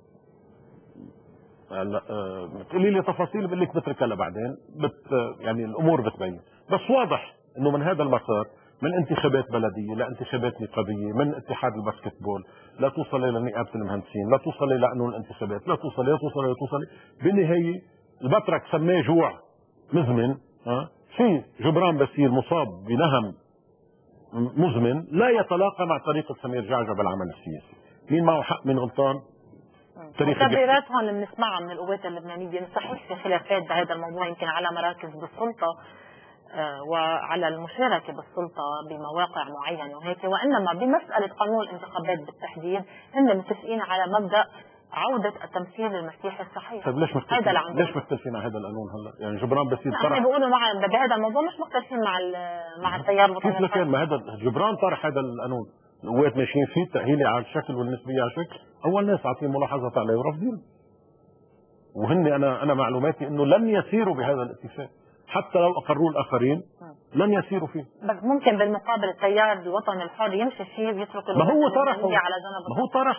هلا بتقولي لي تفاصيل بقول لك بتركها لبعدين، يعني الامور بتبين، بس واضح انه من هذا المسار من انتخابات بلديه لانتخابات نقابيه، من اتحاد الباسكتبول لا توصل الى نقابه المهندسين، لا توصل الى قانون الانتخابات، لا توصل بالنهايه البطرك سماه جوع مزمن. في جبران باسيل مصاب بنهم مزمن لا يتلاقى مع طريقة سمير جعجع بالعمل السياسي. مين معه حق مين غلطان؟ تبريرات هون بنسمعها من القوات اللبنانية. صحيح في خلافات بهذا الموضوع يمكن على مراكز بالسلطة وعلى المشاركة بالسلطة بمواقع معينة وهيك، وإنما بمسألة قانون الانتخابات بالتحديد هن متفقين على مبدأ عودة التمثيل المسيحي الصحيح. طيب ليش مختلفين على هذا القانون هلا؟ يعني جبران باسيل طرح بيقولوا بهذا الموضوع مش مختلفين مع التيار الوطني. كيف لكن ما هذا جبران طرح هذا القانون، القوات ماشيين فيه التأهيلي على الشكل والنسبية على الشكل، أول ناس عاطين ملاحظات عليه ورافضين. وهن أنا معلوماتي إنه لن يسيروا بهذا الاتفاق حتى لو أقروا الآخرين لن يسيروا فيه. بس ممكن بالمقابل التيار الوطني الحر يمشي فيه ويترك ما هو طرحه على جنب.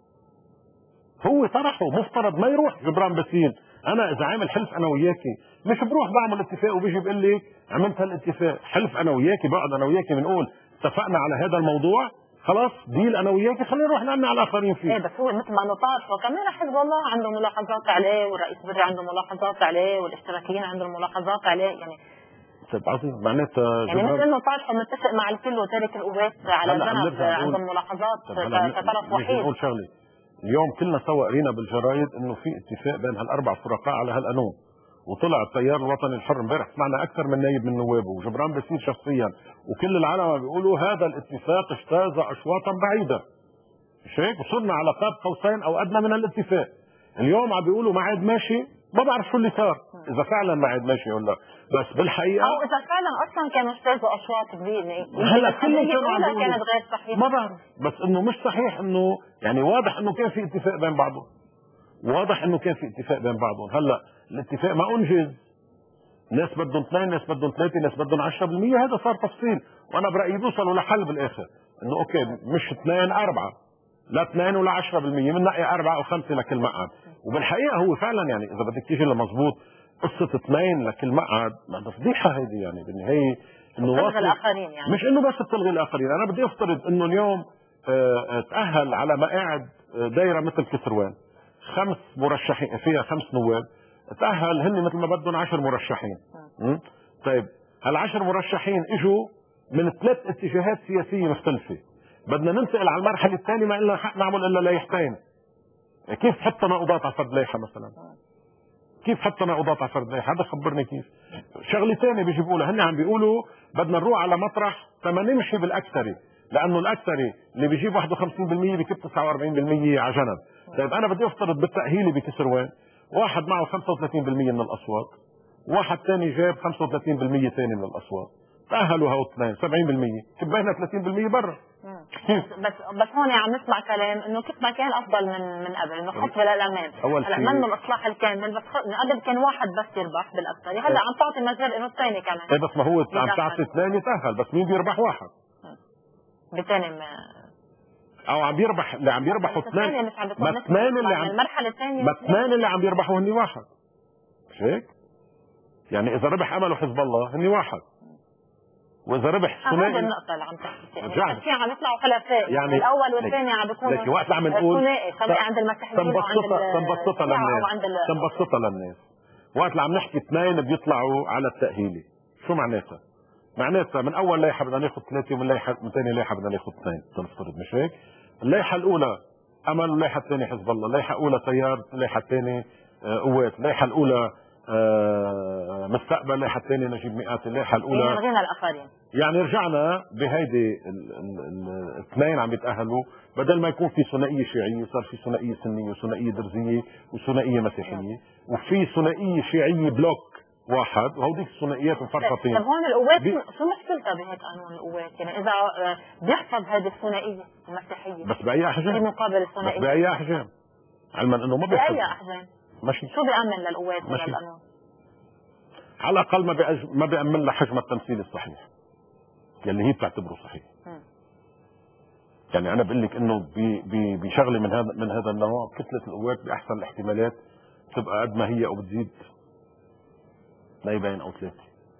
هو طرحه مفترض ما يروح جبران باسيل. انا اذا عامل حلف انا وياكي مش بروح بعمل اتفاق وبيجي بيقول لي عملت هالاتفاق. حلف انا وياكي، بقعد انا وياكي بنقول اتفقنا على هذا الموضوع، خلاص ديل انا وياكي، خلينا نروح نعمل على الاخرين فيه. بس هو مثل ما نطاش وكمان حزب الله عنده ملاحظات عليه، والرئيس بري عنده ملاحظات عليه، والاشتراكيين عندهم ملاحظات عليه. يعني طيب عظيم معناتها يعني مثل انه طارحه متفق مع الكل وتارك القوات على جنب عندهم ملاحظات كطرف وحيد. نقول شغله، اليوم كلنا سوا قرينا بالجرايد انه في اتفاق بين هالاربع فرقاء على هالقانون، وطلع التيار الوطني الحر امبارح سمعنا اكثر من نايب من نوابه وجبران باسيل شخصيا وكل العالم بيقولوا هذا الاتفاق اجتاز اشواطا بعيده. مش هيك؟ وصلنا على قاب قوسين او ادنى من الاتفاق. اليوم عم بيقولوا ما عاد ماشي، ما بعرف شو اللي صار، اذا فعلا ما عاد ماشي ولا، بس بالحقيقه او اذا فعلا اصلا كانوا اجتازوا اشواط كبيره. هلا كلهم كانت غير صحيحه، ما بعرف، بس انه مش صحيح، انه يعني واضح انه كان في اتفاق بين بعضهم، هلا الاتفاق ما انجز، ناس بدهم 2 ناس بدهم 3 ناس بدهم 10%، هذا صار تفصيل. وانا برايي بيوصلوا لحل بالاخر انه اوكي مش 2 4 لا 2 ولا 10%، من ناحيه 4 أو 5 لكل مقعد. وبالحقيقه هو فعلا يعني اذا بدك تيجي لمظبوط قصه 2 لكل مقعد ما فضيحه هذه، يعني بالنهايه انه تلغي الاخرين، يعني مش انه بس تلغي الاخرين. انا بدي افترض انه اليوم تاهل على مقاعد دايره مثل كسروان 5 مرشحين فيها 5 نواب، تاهل هن مثل ما بدهم 10 مرشحين. طيب هال10 مرشحين اجوا من 3 اتجاهات سياسيه مختلفه، بدنا ننتقل على المرحله الثانيه ما لنا حق نعمل الا لايحتين. كيف تحط تناقضات على فرد لايحه مثلا؟ كيف حط تناقضات على فرد لائحه؟ حدا خبرني كيف. شغله ثانيه بيجي بيقولها، هن عم بيقولوا بدنا نروح على مطرح تما نمشي بالاكثري، لانه الاكثري اللي بيجيب 51% بيكب 49% على جنب. طيب انا بدي افترض بالتاهيلي بكسر وين؟ واحد معه 35% من الاصوات، واحد ثاني جاب 35% ثاني من الاصوات، تاهلوا هو اثنين 70%، كبينا 30% برا. بس هون عم نسمع كلام انه كيف ما كان افضل من قبل، انه خطوه للامام. هلا منه الاصلاح الكامل، بس من قبل كان واحد بس يربح بالاكثري، هلا عم تعطي مجال انه الثاني كمان. ايه بس ما هو عم تعطي اثنين يتاهل، بس مين بيربح؟ واحد بثاني او عم بيربح، اللي عم بيربحوا اثنين، ما اثنين اللي عم المرحله الثانيه، ما اثنين اللي عم بيربحوا هني واحد، مش هيك؟ يعني اذا ربح امل وحزب الله هني واحد، واذا ربح ثنائي. هذه النقطة اللي عم تحكي فيها، في عم يطلعوا حلفاء، يعني الاول والثاني عم بيكونوا لكن وقت عم نقول ثنائي سواء عند المسيحيين او عند تنبسطها للناس. وقت اللي عم نحكي اثنين بيطلعوا على التأهيلي، شو معناتها؟ معناتها من اول لائحة بدنا ناخذ ثلاثة، ومن ثاني لائحة بدنا ناخذ اثنين، تنفترض مش هيك؟ اللائحة الأولى أمل، واللائحة الثانية حزب الله، اللائحة الأولى تيار، اللائحة الثانية قوات، اللائحة الأولى مستقبل، اللائحة الثانية نجيب مئات، اللائحة الأولى يعني لغينا الآخرين. يعني رجعنا بهيدي الاثنين عم يتأهلوا، بدل ما يكون في ثنائية شيعية صار في ثنائية سنية وثنائية درزية وثنائية مسيحية، وفي ثنائية شيعية بلوك واحد، وهوديك الثنائيات مفرطين. طب هون القوات شو مشكلتها بهيك قانون القوات؟ يعني إذا بيحفظ هذه الثنائية المسيحية بس بأي أحجام؟ في مقابل الثنائية بس بأي أحجام؟ علما إنه ما بيحفظ. بأي أحجام؟ ماشي. شو بيأمن للقوات ولا القانون؟ على الأقل ما بيأمن لها حجم التمثيل الصحيح يلي هي بتعتبره صحيح. يعني انا بقول لك انه بشغله من هذا النوع، كتله القوات باحسن الاحتمالات تبقى قد ما هي او بتزيد نايبين او ثلاثه،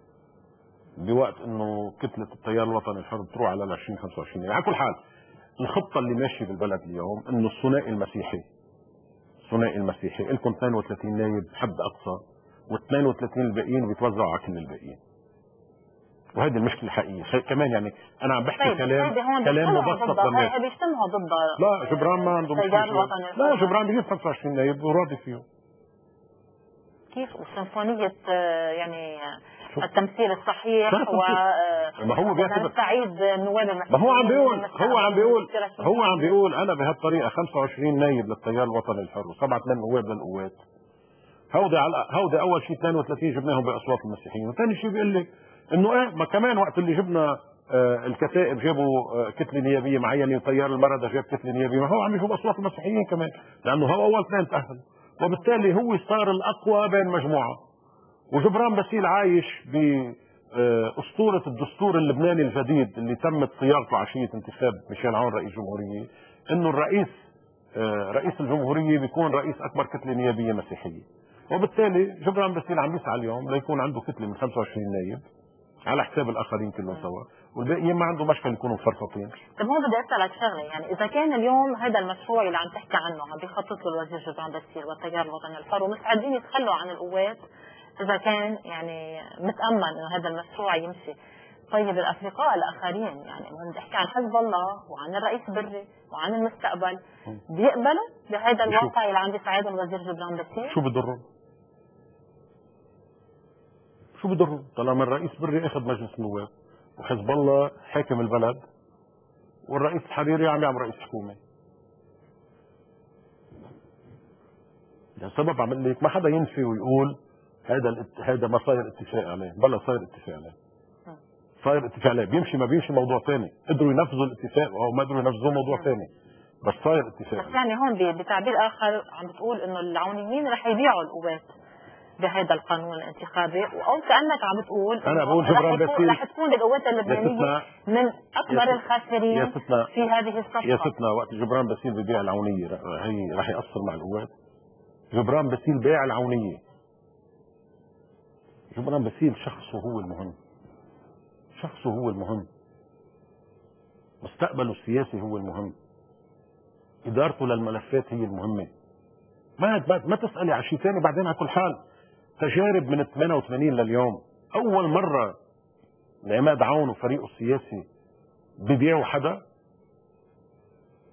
بوقت انه كتله التيار الوطني الحر بتروح على ال 2025. يعني على كل حال الخطه اللي ماشيه بالبلد اليوم انه الثنائي المسيحي لكم 32 نايب حد اقصى، وال32 الباقيين بيتوزعوا على كل الباقيين، وهذه المشكله الحقيقيه كمان. يعني انا عم بحكي كلام مبسط للناس. بيجتمعوا ضدها. لا جبران ما عنده مشكله، لا جبران بيجيب 25 نايب وراضي فيه. كيف وسيمفونيه يعني التمثيل الصحيح ما هو بيعتبر تعيد النواب المسيحيين. ما هو عم بيقول انا بهالطريقه 25 نايب للتيار الوطني الحر و7 نواب للقوات. هودي اول شيء 32 جبناهم باصوات المسيحيين، وثاني شيء بيقول لك انه ما كمان وقت اللي جبنا الكتائب جابوا كتله نيابيه معينه، وتيار المردة جاب كتله نيابيه، ما هو عم يجيب اصوات المسيحيين كمان، لانه هو اول اثنين تاهلوا، وبالتالي هو صار الاقوى بين مجموعه. وجبران باسيل عايش باسطوره الدستور اللبناني الجديد اللي تمت صياغته عشيه انتخاب ميشيل عون رئيس جمهوريه، انه رئيس الجمهوريه بيكون رئيس اكبر كتله نيابيه مسيحيه، وبالتالي جبران باسيل عم يسعى اليوم ليكون عنده كتله من 25 نايب على حساب الاخرين كلهم سوا، والباقيين ما عنده مشكله يكونوا مفرطين. طب هون بدي اسالك شغله، يعني اذا كان اليوم هذا المشروع اللي عم تحكي عنه عم بيخطط له الوزير جبران باسيل والتيار الوطني الحر ومستعدين يتخلوا عن القوات، اذا كان يعني متامن انه هذا المشروع يمشي، طيب الافرقاء الاخرين يعني هم بدي احكي عن حزب الله وعن الرئيس بري وعن المستقبل، بيقبلوا بهذا الواقع اللي عم بيساعده الوزير جبران باسيل؟ شو بضرهم طالما الرئيس بري اخذ مجلس النواب، وحزب الله حاكم البلد، والرئيس الحريري عم يعمل رئيس حكومه. لسبب عم لك ما حدا ينفي ويقول هذا ما صاير اتفاق عليه، بلا صاير اتفاق عليه. صاير اتفاق عليه، بيمشي ما بيمشي موضوع ثاني، قدروا ينفذوا الاتفاق او ما قدروا ينفذوه موضوع ثاني، بس صاير اتفاق. بس يعني هون بتعبير اخر عم بتقول انه العونيين رح يبيعوا القوات بهذا القانون الانتخابي، او كانك عم بتقول انا بقول جبران باسيل رح تكون القوات اللبنانيه من اكبر الخاسرين في هذه الصفقه. يا ستنا وقت جبران باسيل ببيع العونيه هي رح يأثر مع القوات؟ جبران باسيل بيع العونيه. جبران باسيل شخصه هو المهم، مستقبله السياسي هو المهم، ادارته للملفات هي المهمه. ما تسالي على شيء ثاني. بعدين على كل حال تجارب من 88 لليوم، اول مره عماد عون وفريقه السياسي ببيعوا حدا.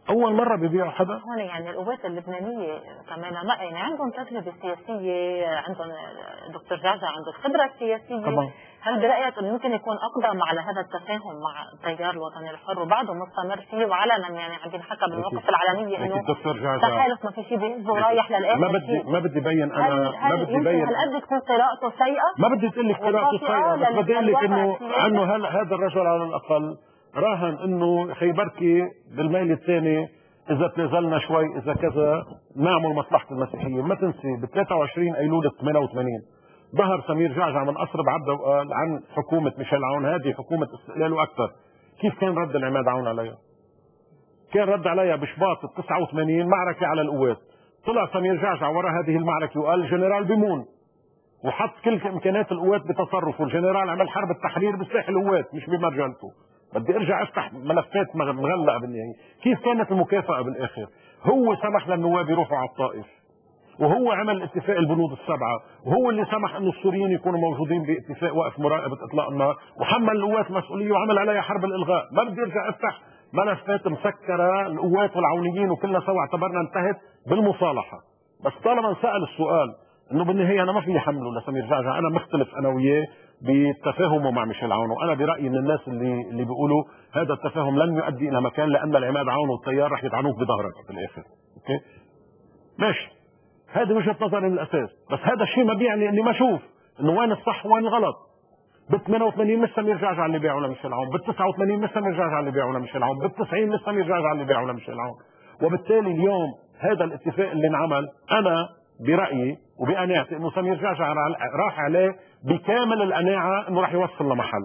اول مره ببيعوا حدا. هون يعني القوات اللبنانيه كمان يعني عندهم تجربه سياسيه، عندهم دكتور جعجع عنده خبره سياسيه طبعا. هل برايك انه ممكن يكون اقدم على هذا التفاهم مع التيار الوطني الحر وبعده مستمر فيه وعلنا يعني عم بينحكى بالمواقف العلنيه انه الدكتور جعجع تحالف ما في شيء بيهزه ورايح للاخر؟ ما بدي بين انا ما بدي بين هل تكون قراءته سيئه؟ ما بدي تقول لك قراءته سيئه، بس بدي اقول لك انه هذا الرجل على الاقل راهن انه خيبركي بالميل الثاني اذا تنازلنا شوي اذا كذا نعمل مصلحه المسيحيين. ما تنسي ب 23 ايلول 88 ظهر سمير جعجع من قصر بعبده وقال عن حكومه ميشيل عون هذه حكومه استقلال واكثر. كيف كان رد العماد عون عليها؟ كان رد عليها بشباط 89 معركه على القوات. طلع سمير جعجع وراء هذه المعركه وقال الجنرال بيمون، وحط كل امكانيات القوات بتصرفه. الجنرال عمل حرب التحرير بسلاح القوات مش بمرجلته. بدي ارجع افتح ملفات مغلقه بالنهايه. كيف كانت المكافاه بالاخر؟ هو سمح للنواب يروحوا على الطائف، وهو عمل اتفاق البنود السبعه، وهو اللي سمح انه السوريين يكونوا موجودين باتفاق وقف مراقبه اطلاق النار، وحمل القوات مسؤوليه وعمل عليها حرب الالغاء. ما بدي ارجع افتح ملفات مسكره القوات والعونيين وكلنا سوا اعتبرنا انتهت بالمصالحه. بس طالما انسال السؤال انه بالنهايه انا ما في حمله لسمير جعجع، انا مختلف انا وياه بتفاهمه مع ميشيل عون، وانا برايي من الناس اللي بيقولوا هذا التفاهم لن يؤدي الى مكان لان العماد عون والتيار رح يطعنوك بظهرك في الاخر. اوكي ماشي، هذه وجهه نظري من الاساس، بس هذا الشيء ما بيعني اني ما اشوف انه وين الصح وين الغلط. بال 88 مش سمير جعجع اللي بيعوا لميشيل عون، بال 89 مش سمير جعجع اللي بيعوا لميشيل عون، بال 90 مش سمير جعجع اللي بيعوا لميشيل عون. وبالتالي اليوم هذا الاتفاق اللي انعمل انا برايي وبقناعتي انه سمير جعجع راح عليه بكامل القناعه انه راح يوصل لمحل.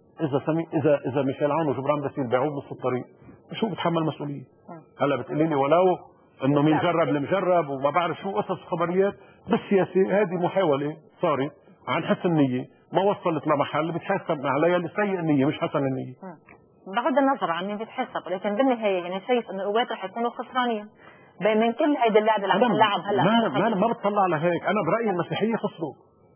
اذا ميشيل عون وجبران باسيل بيعوه بنص الطريق شو بتحمل مسؤوليه؟ هلا بتقولي لي ولو انه مين جرب المجرب وما بعرف شو قصص خبريات. بالسياسه هذه محاوله صارت عن حسن نيه ما وصلت لمحل بتحاسب عليها لسيء النيه مش حسن النيه. بغض النظر عن مين بيتحسب، لكن بالنهايه يعني شايف انه القوات رح يكونوا خسرانين من كل هيدي اللعبه اللي عم تلعب هلا. ما بتطلع لهيك. انا برايي المسيحيه خسروا.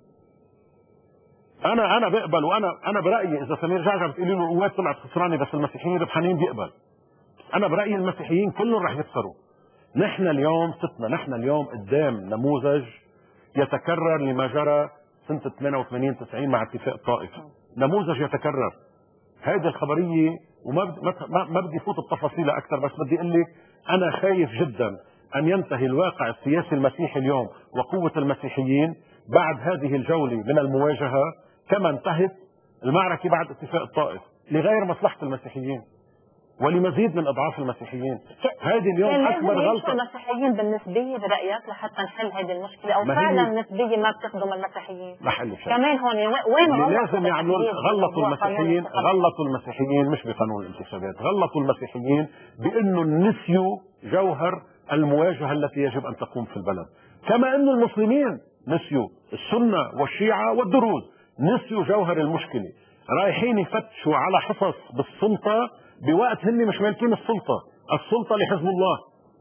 انا بقبل، وانا برايي اذا سمير جعجع بتقولي له القوات طلعت خسرانه بس المسيحيين ربحانين بيقبل. انا برايي المسيحيين كلهم رح يخسروا. نحن اليوم قدام نموذج يتكرر لما جرى سنه 88 90 مع اتفاق طائف. نموذج يتكرر. هذه الخبريه ما بدي فوت التفاصيل اكثر، بس بدي اقول لك انا خايف جدا ان ينتهي الواقع السياسي المسيحي اليوم وقوه المسيحيين بعد هذه الجوله من المواجهه كما انتهت المعركه بعد اتفاق الطائف لغير مصلحه المسيحيين ولمزيد من اضعاف المسيحيين. هذه اليوم اكبر غلطه. المسيحيين بالنسبيه برايك لحتى نحل هذه المشكله او فعلا النسبيه ما بتخدم المسيحيين؟ كمان هون وين لازم يعملوا غلطوا المسيحيين مش بقانون الانتخابات، غلطوا المسيحيين بانه نسيوا جوهر المواجهه التي يجب ان تقوم في البلد، كما انه المسلمين نسيوا، السنه والشيعه والدروز نسيوا جوهر المشكله، رايحين يفتشوا على حصص بالسلطه بوقت هن مش مالكين السلطه لحزب الله.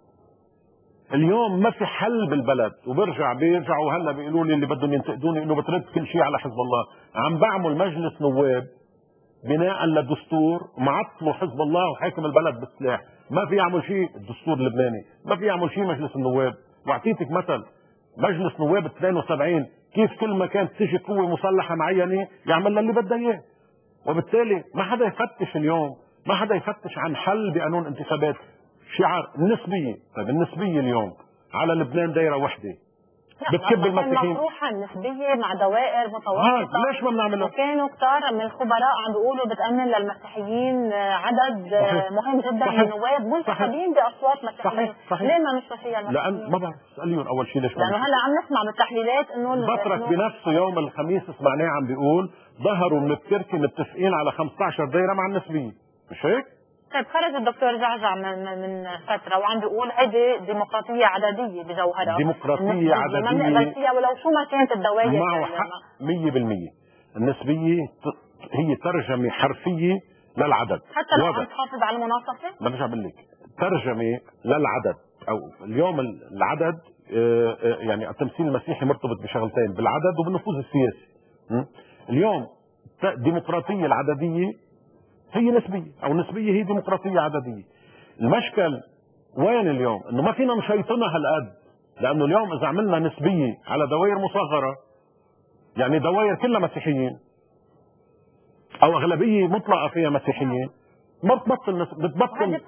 اليوم ما في حل بالبلد بيرجعوا هلا بيقولوا لي اللي بدهم ينتقدوني انه بترد كل شيء على حزب الله. عم بعمل مجلس نواب بناء للدستور معطلوا حزب الله وحاكم البلد بالسلاح. ما في يعمل شيء الدستور اللبناني، ما في يعمل شيء مجلس النواب. واعطيتك مثل مجلس نواب 72 كيف كل ما كانت تيجي قوه مسلحه معينه يعمل للي بدها اياه. وبالتالي ما حدا يفتش اليوم، ما حدا يفتش عن حل بقانون انتخابات. شعار النسبيه، طيب النسبيه اليوم على لبنان دايره وحده بتكب المسيحيين. مطروحه النسبيه مع دوائر متوسطه. ليش ما بنعملها؟ وكانوا كثار من الخبراء عم بيقولوا بتامن للمسيحيين عدد مهم جدا من النواب منتخبين باصوات مسيحيين. ليه ما مش فيها المسيحيين؟ لان ما بعرف اساليهم اول شيء ليش لانه هلا عم نسمع بالتحليلات انه بطرك بنفسه يوم الخميس سمعناه عم بيقول ظهروا من التركي متفقين على 15 دايره مع النسبيه، مش هيك؟ طيب خرج الدكتور جعجع من فتره وعم بيقول هيدي ديمقراطيه عدديه بجوهرها. ديمقراطيه عدديه ما بنقبل فيها ولو شو ما كانت الدوائر. معه حق 100%. النسبيه هي ترجمه حرفيه للعدد. حتى لو عم تحافظ على المناصفه؟ ما بدي اقول لك ترجمه للعدد. او اليوم العدد يعني التمثيل المسيحي مرتبط بشغلتين، بالعدد وبالنفوذ السياسي. اليوم الديمقراطيه العدديه هي نسبيه، او النسبيه هي ديمقراطيه عدديه. المشكل وين اليوم؟ انه ما فينا نشيطنها هالقد، لانه اليوم اذا عملنا نسبيه على دوائر مصغره، يعني دوائر كلها مسيحيين او اغلبيه مطلقه فيها مسيحيين، ما بتبطل وهيدي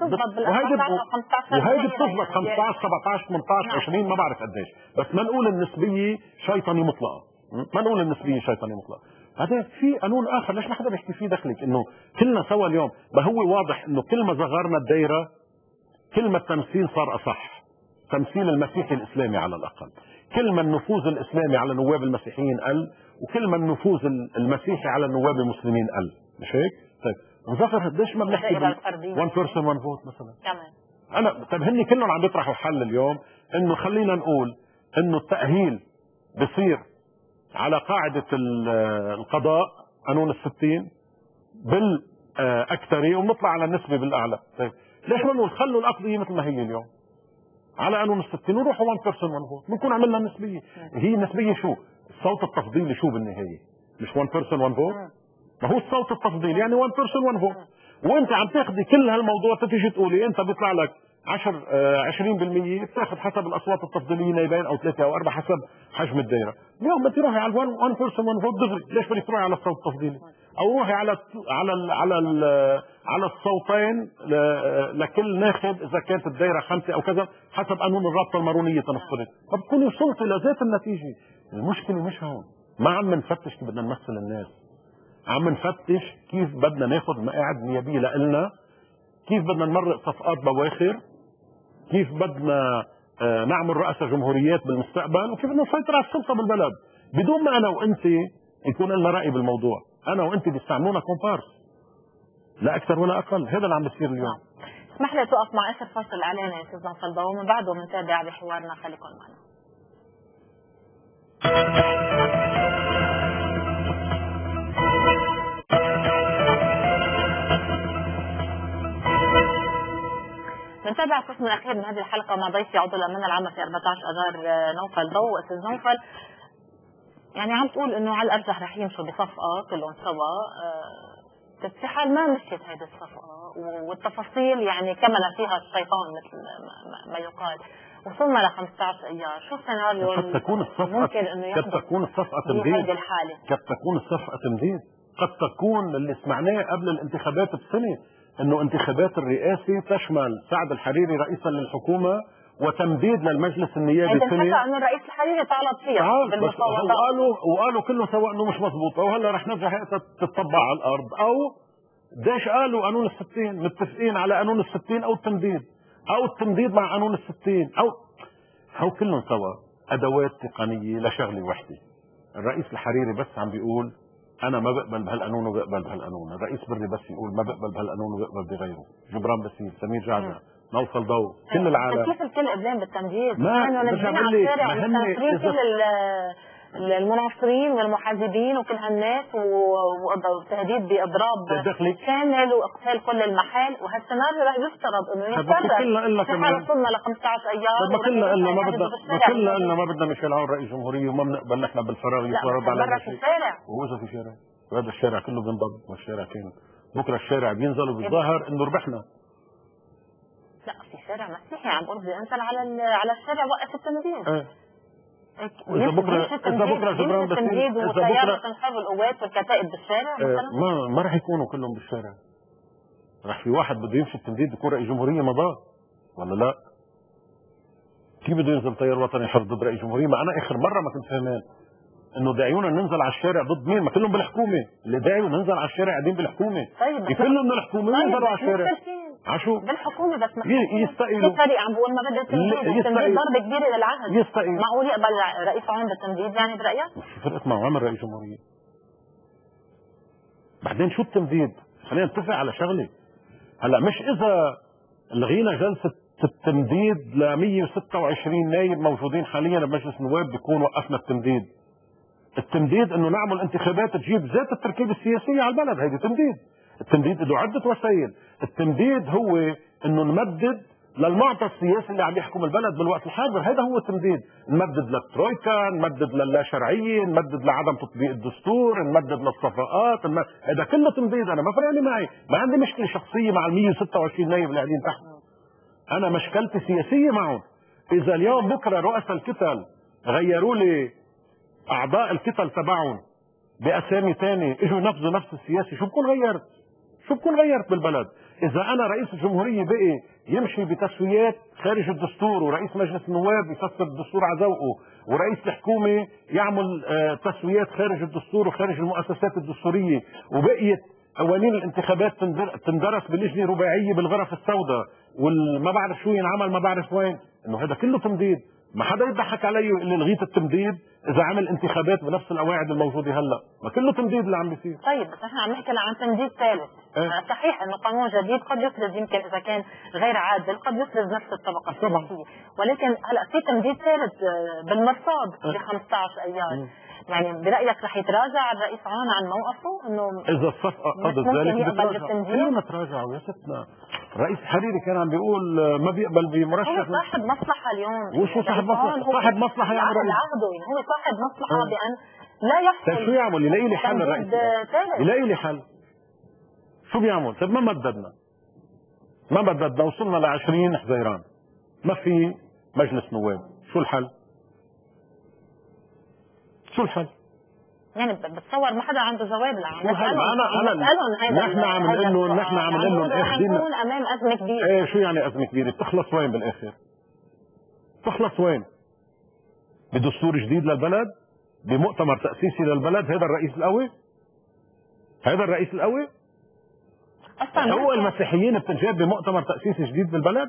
بتزبط 15 17 18 20 ما بعرف قديش، بس ما نقول النسبيه شيطني مطلقه، ما نقول النسبيه شيطني مطلقه. بعدين في قانون اخر ليش ما حدا بيحكي فيه دخلك، انه كلنا سوا اليوم، ما هو واضح انه كل ما صغرنا الدائره كل ما التمثيل صار اصح، تمثيل المسيحي الاسلامي على الاقل، كل ما النفوذ الاسلامي على النواب المسيحيين قل، وكل ما النفوذ المسيحي على النواب المسلمين قل، مش هيك؟ طيب وظفر قديش ما بنحكي 1 بيرسون 1 فوت مثلا كمان. انا طيب هن كلهم عم بيطرحوا حل اليوم، انه خلينا نقول انه التاهيل بصير على قاعده القضاء قانون ال60 بالاكثريه ونطلع على النسبه بالاعلى. طيب ليش ما نقول خلوا القضيه مثل ما هي اليوم على قانون ال60 ونروحوا 1 بيرسون 1 فوت، بنكون عملنا نسبيه. هي النسبيه شو؟ الصوت التفضيلي شو بالنهايه؟ مش 1 بيرسون 1 فوت؟ ما هو الصوت التفضيلي يعني 1 بيرسون 1 فوت، وانت عم تاخذي كل هالموضوع تيجي تقولي انت بيطلع لك 20% بتاخذ حسب الاصوات التفضيليه نايبين او 3 او 4 حسب حجم الدائره. اليوم بدك تروحي على 1 بيرسون 1 فوت دغري، ليش بدك تروحي على الصوت التفضيلي؟ او روحي على الصوتين لكل ناخب اذا كانت الدائره 5 او كذا حسب قانون الرابطه المارونيه تنفترض، فبتكوني وصلتي لذات النتيجه. المشكله مش هون، ما عم نفتش كيف بدنا نمثل الناس، عم نفتش كيف بدنا ناخذ مقاعد نيابيه لنا، كيف بدنا نمرق صفقات بواخر، كيف بدنا نعمل رؤساء جمهوريات بالمستقبل، وكيف بدنا نسيطر على السلطه بالبلد بدون ما انا وانت يكون لنا راي بالموضوع. انا وانت بيستعملونا كومبارس لا اكثر ولا اقل، هذا اللي عم بيصير اليوم. اسمح لي توقف مع اخر فصل علينا يا استاذ نوفل، ومن بعده بنتابع بحوارنا، خليكم معنا. بنتابع القسم الاخير من هذه الحلقه مع ضيفي عضو الامانه العامه في 14 اذار نوفل ضوء. استاذ نوفل، يعني عم تقول انه على الارجح رح يمشوا بصفقه كلهم سوا، في حال ما مشيت هذه الصفقه والتفاصيل يعني كمل فيها الشيطان مثل ما يقال، وصلنا ل 15 ايار، شو السيناريو قد تكون الصفقه ممكن انه يحدث؟ قد تكون الصفقه تمديد، قد تكون الصفقه تمديد، قد تكون اللي سمعناه قبل الانتخابات بسنه انه انتخابات الرئاسه تشمل سعد الحريري رئيسا للحكومه وتمديد للمجلس النيابي سنه. هذا انه الرئيس الحريري طالب فيها بالمفاوضات، وقالوا كله سوا انه مش مضبوطه، وهلا رح نرجع هيك تتطبع على الارض، او ديش قالوا قانون ال60 متفقين على قانون ال60 او التمديد، او التمديد مع قانون ال60، او هو كلهم سوا ادوات تقنيه لشغله وحده. الرئيس الحريري بس عم بيقول انا ما بقبل بهالقانون وبقبل بهالقانون، الرئيس بري بس يقول ما بقبل بهالقانون وبقبل بغيره، جبران بسيل، سمير جعجع، نوفل ضوء، كل العالم. كيف الكل قبلان بالتمديد؟ كانوا نازلين على الشارع ومستنفرين كل المناصرين والمحاسبين وكل هالناس، وتهديد باضراب كامل واقفال كل المحال، وهالسيناريو رح يفترض انه يتكرر في حال وصلنا ل 15 ايار. ما كلنا ما بدنا ميشيل عون رئيس جمهوريه وما بنقبل نحن بالفراغ يتفرض علينا شيء. وإذا في شارع وهذا الشارع كله بينضب، والشارع كان بكره الشارع بينزل وبيتظاهر انه ربحنا. لا في شارع مسيحي عم قصدي انزل على الشارع وقف التمديد. إذا بكره جبران بسيل وسيارة تنحب القوات والكتائب بالشارع مثلا، ما راح يكونوا كلهم بالشارع، راح في واحد بده يمشي التمديد بكون رئيس جمهوريه مضاه ولا لا؟ كيف بده ينزل تيار وطني حر ضد رئيس جمهوريه؟ ما انا اخر مره ما كنت فهمان انه داعيونا ننزل على الشارع ضد مين؟ ما كلهم بالحكومه، اللي داعيوا ننزل على الشارع قاعدين بالحكومه. طيب كلهم من الحكومه ينزلوا على الشارع. عشو؟ بالحكومه بس يستقيلوا. في فريق عم بقول ما بده التمديد ضربه كبيره للعهد. يستقيل. معقول يقبل رئيس عام بالتمديد يعني برايك؟ شو فرقت معه عمل رئيس جمهوريه؟ بعدين شو التمديد؟ خلينا نتفق على شغله. هلا مش اذا لغينا جلسه التمديد ل 126 نايب موجودين حاليا بمجلس النواب بيكون وقفنا التمديد. التمديد انه نعمل انتخابات تجيب ذات التركيبه السياسيه على البلد، هيدي تمديد. التمديد له عده وسائل، التمديد هو انه نمدد للمعطى السياسي اللي عم يحكم البلد بالوقت الحاضر، هذا هو التمديد. نمدد للترويكا، نمدد للا شرعيه، نمدد لعدم تطبيق الدستور، نمدد للصفقات، هذا كله تمديد. انا ما فرقني معي، ما عندي مشكله شخصيه مع ال 126 نايب اللي قاعدين تحت. انا مشكلتي سياسيه معهم. اذا اليوم بكره رؤساء الكتل غيروا لي اعضاء الكتل تبعهم باسامي ثانيه اجوا ينفذوا نفس السياسه، شو بكون غيرت؟ شو بكون غيرت بالبلد؟ اذا انا رئيس الجمهوريه بقي يمشي بتسويات خارج الدستور، ورئيس مجلس النواب يفسر الدستور على ذوقه، ورئيس الحكومه يعمل تسويات خارج الدستور وخارج المؤسسات الدستوريه، وبقيت قوانين الانتخابات تندرس بلجنه رباعيه بالغرف السوداء، وما بعرف شو ينعمل ما بعرف وين، انه هذا كله تمديد. ما حدا يضحك علي يقول لي لغيت التمديد اذا عمل انتخابات بنفس القواعد الموجوده هلا، ما كله تمديد اللي عم بيصير. طيب بس نحن عم نحكي عن تمديد ثالث. صحيح انه قانون جديد قد يفرض، يمكن اذا كان غير عادل قد يفرض نفس الطبقه السياسيه، ولكن هلا في تمديد ثالث بالمرصاد ب 15 ايار. يعني برايك رح يتراجع الرئيس عون عن موقفه انه اذا الصفقه قضت ذلك بتراجع؟ كلنا تراجعوا يا ستنا. الرئيس حريري كان عم بيقول ما بيقبل بمرشح. هو صاحب مصلحه اليوم. وشو صاحب مصلحه؟ صاحب مصلحه يا عهده، يعني هو صاحب مصلحه بان لا يحصل. طيب شو يعمل؟ يلاقي لي حل الرئيس، يلاقي لي حل. شو بيعمل؟ طيب ما مددنا وصلنا ل 20 حزيران، ما في مجلس نواب، شو الحل؟ شو الحل؟ يعني بتصور ما حدا عنده جواب لها. نحن عم نقول لهم نكون امام ازمه كبيره. ايه شو يعني ازمه كبيره؟ بتخلص وين بالاخر؟ بتخلص وين؟ بدستور جديد للبلد؟ بمؤتمر تاسيسي للبلد؟ هذا الرئيس القوي؟ هذا الرئيس القوي؟ اصلا هو المسيحيين بتنجاب بمؤتمر تاسيسي جديد بالبلد؟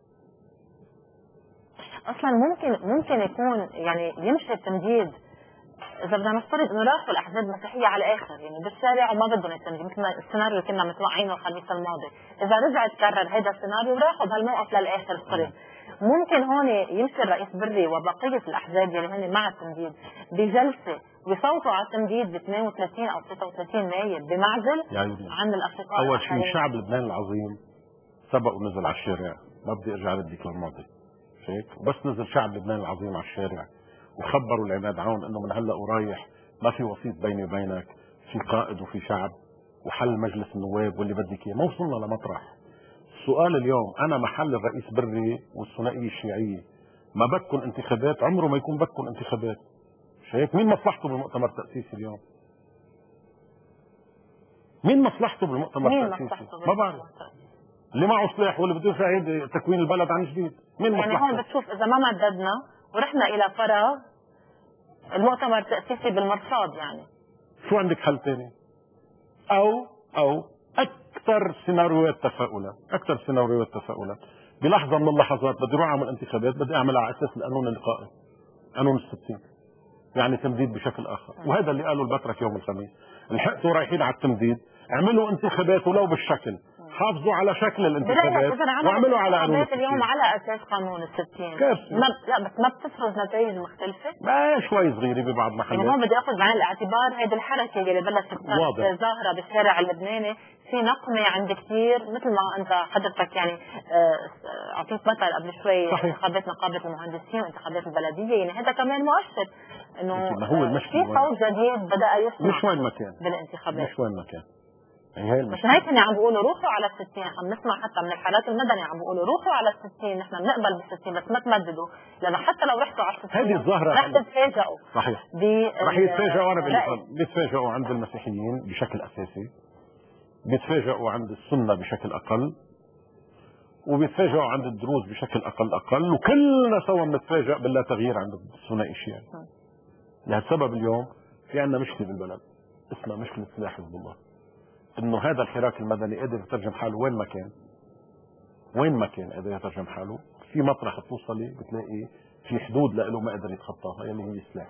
اصلا ممكن يكون يعني يمشي التمديد اذا بدنا نفترض انه راحوا الاحزاب المسيحيه على الاخر، يعني بالشارع وما بدهم التمديد، مثل ما السيناريو كنا متوقعينه الخميس الماضي، اذا رجع يتكرر هذا السيناريو وراحوا بهالموقف للاخر افترض، ممكن هون يمشي الرئيس بري وبقيه الاحزاب اللي هن مع التمديد بجلسه ويصوتوا على التمديد ب 32 او 33 نايب بمعزل عن الاشقاء. اول شيء شعب لبنان العظيم سبق ونزل على الشارع، ما بدي ارجع للديك للماضي هيك، بس نزل شعب لبنان العظيم على الشارع وخبروا العماد عون انه من هلا ورايح ما في وسيط بيني وبينك، في قائد وفي شعب وحل مجلس النواب واللي بدك اياه. ما وصلنا لمطرح. السؤال اليوم انا محل الرئيس بري والثنائيه الشيعيه، ما بدكم انتخابات؟ عمره ما يكون بدكم انتخابات. شايف مين مصلحته بالمؤتمر التاسيسي اليوم؟ مين مصلحته بالمؤتمر التاسيسي؟ ما بعرف. اللي معه سلاح واللي بده يساعد تكوين البلد عن جديد، مين مصلحته؟ يعني هون بتشوف اذا ما مددنا ورحنا الى فراغ المؤتمر التأسيسي بالمرصاد، يعني شو عندك حل ثاني؟ او اكثر سيناريوهات تفاؤلا، بلحظه من اللحظات بدي اروح اعمل انتخابات، بدي اعملها على اساس القانون اللقائي، قانون ال60، يعني تمديد بشكل اخر. وهذا اللي قاله البترك يوم الخميس، الحقتوا رايحين على التمديد، اعملوا انتخابات ولو بالشكل، حافظوا على شكل الانتخابات واعملوا على قانون اليوم على اساس قانون ال60. لا بس ما بتفرض نتائج مختلفه؟ ما شوي صغيره ببعض محلات. يعني هون بدي اخذ بعين الاعتبار هيدي الحركه اللي بلشت ظاهره بالشارع اللبناني، في نقمه عند كثير، مثل ما انت حضرتك يعني اعطيت مثل قبل شوي انتخابات نقابه المهندسين وانتخابات البلديه، يعني هذا كمان مؤشر انه في صوت جديد بدا يسمع. مش وين ما كان بالانتخابات، مش وين ما كان. مش هيك هن عم بيقولوا روحوا على ال60، عم نسمع حتى من الحراك المدني عم بيقولوا روحوا على ال60، نحن بنقبل بال60 بس ما تمددوا، لانه حتى لو رحتوا على ال60 هذه الظاهره رح تتفاجئوا. صحيح، رح يتفاجئوا. انا بيتفاجئوا عند المسيحيين بشكل اساسي، بيتفاجئوا عند السنه بشكل اقل، وبيتفاجئوا عند الدروز بشكل اقل، وكلنا سوا بنتفاجئ باللا تغيير عند الثنائي الشيعي. لهالسبب اليوم في عندنا مشكله بالبلد اسمها مشكله سلاح حزب الله، انه هذا الحراك المدني قادر يترجم حاله وين ما كان قادر يترجم حاله في مطرح توصلي بتلاقي في حدود له ما قادر يتخطاها، يعني هي السلاح.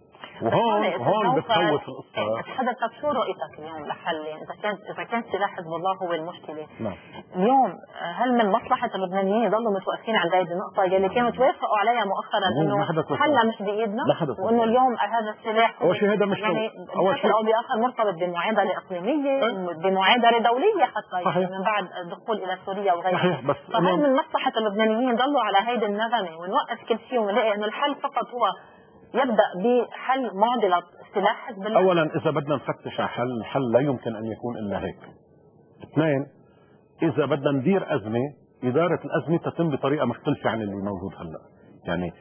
وهون بتخوف القصه. حضرتك شو رؤيتك اليوم لحل؟ اذا كان سلاح حزب الله هو المشكله، نعم. اليوم هل من مصلحه اللبنانيين يضلوا متوقفين عند هذه النقطه اللي كانوا توافقوا عليها مؤخرا انه حلها مش بايدنا، وانه اليوم هذا السلاح اول شيء هذا مش يعني بشكل او باخر مرتبط بمعادله اقليميه، بمعادله دوليه حتى صحيح. من بعد الدخول الى سوريا وغيرها. صحيح. بس فهل من مصلحه اللبنانيين يضلوا على هيدي النغمه ونوقف كل شيء ونلاقي انه الحل فقط هو يبدأ بحل معضلة سلاح حزب الله؟ أولا إذا بدنا نفتش على الحل لا يمكن أن يكون إلا هيك. اثنين، إذا بدنا ندير أزمة اداره الازمه تتم بطريقه مختلفه عن اللي موجود هلا. يعني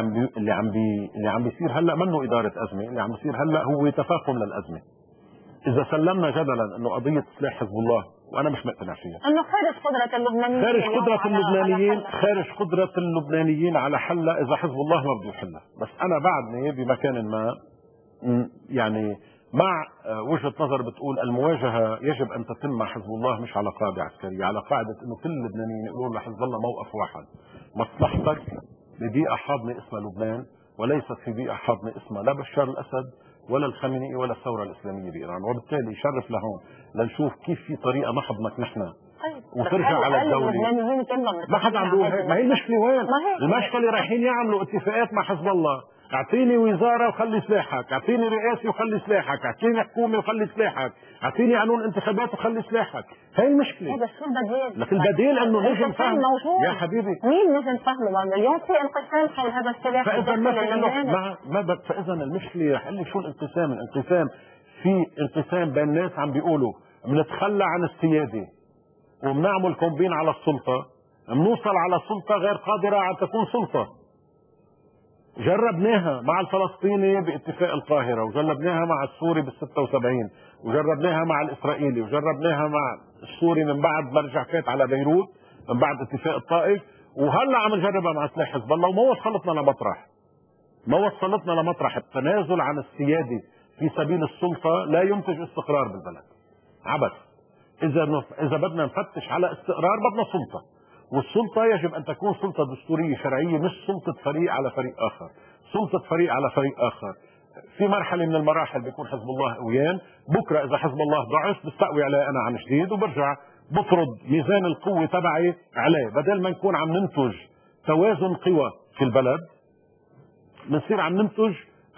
اللي عم بيصير هلا منه اداره ازمه، اللي عم بيصير هلا هو تفاقم للازمه. اذا سلمنا جدلا انه قضيه سلاح حزب الله، وانا مش مقتنع فيها، انه خارج قدره اللبنانيين، خارج قدره اللبنانيين على حلها اذا حزب الله ما بده يحلها. بس انا بعدني بمكان ما يعني مع وجهه نظر بتقول المواجهه يجب ان تتم مع حزب الله مش على قاعده عسكريه، على قاعده انه كل اللبنانيين يقولوا لحزب الله موقف واحد، مصلحتك ببيئه حاضنه اسمها لبنان، وليست في بيئه حاضنه اسمها لا بشار الاسد ولا الخامنئي ولا الثوره الاسلاميه بايران. وبالتالي شرف لهون لنشوف كيف في طريقه نحضنك نحن وترجع على الدولة. ما حدا عم بيقول هيك. ما هي المشكلة وين؟ المشكلة رايحين يعملوا اتفاقات مع حزب الله، اعطيني وزارة وخلي سلاحك، اعطيني رئاسة وخلي سلاحك، اعطيني حكومة وخلي سلاحك، اعطيني قانون انتخابات وخلي سلاحك. هي المشكلة. بس شو البديل؟ لكن البديل انه نجي نفهم يا حبيبي. مين نجي نفهمه؟ اليوم في انقسام حول هذا السلاح. فاذا فاذا المشكلة حل شو الانقسام؟ الانقسام في انقسام بين ناس عم بيقولوا بنتخلى عن السيادة وبنعمل كومبين على السلطة، بنوصل على سلطة غير قادرة على تكون سلطة. جربناها مع الفلسطيني باتفاق القاهرة، وجربناها مع السوري بال76، وجربناها مع الإسرائيلي، وجربناها مع السوري من بعد ما رجع فات على بيروت من بعد اتفاق الطائف، وهلا عم نجربها مع سلاح حزب الله، وما وصلتنا لمطرح. ما وصلتنا لمطرح. التنازل عن السيادة في سبيل السلطة لا ينتج استقرار بالبلد. عبث. إذا بدنا نفتش على استقرار بدنا سلطة، والسلطة يجب أن تكون سلطة دستورية شرعية، مش سلطة فريق على فريق آخر. سلطة فريق على فريق آخر في مرحلة من المراحل بيكون حزب الله قويان، بكرة إذا حزب الله ضعف بستقوي عليه أنا عن جديد وبرجع بفرض ميزان القوة تبعي عليه. بدل ما نكون عم ننتج توازن قوى في البلد بنصير عم ننتج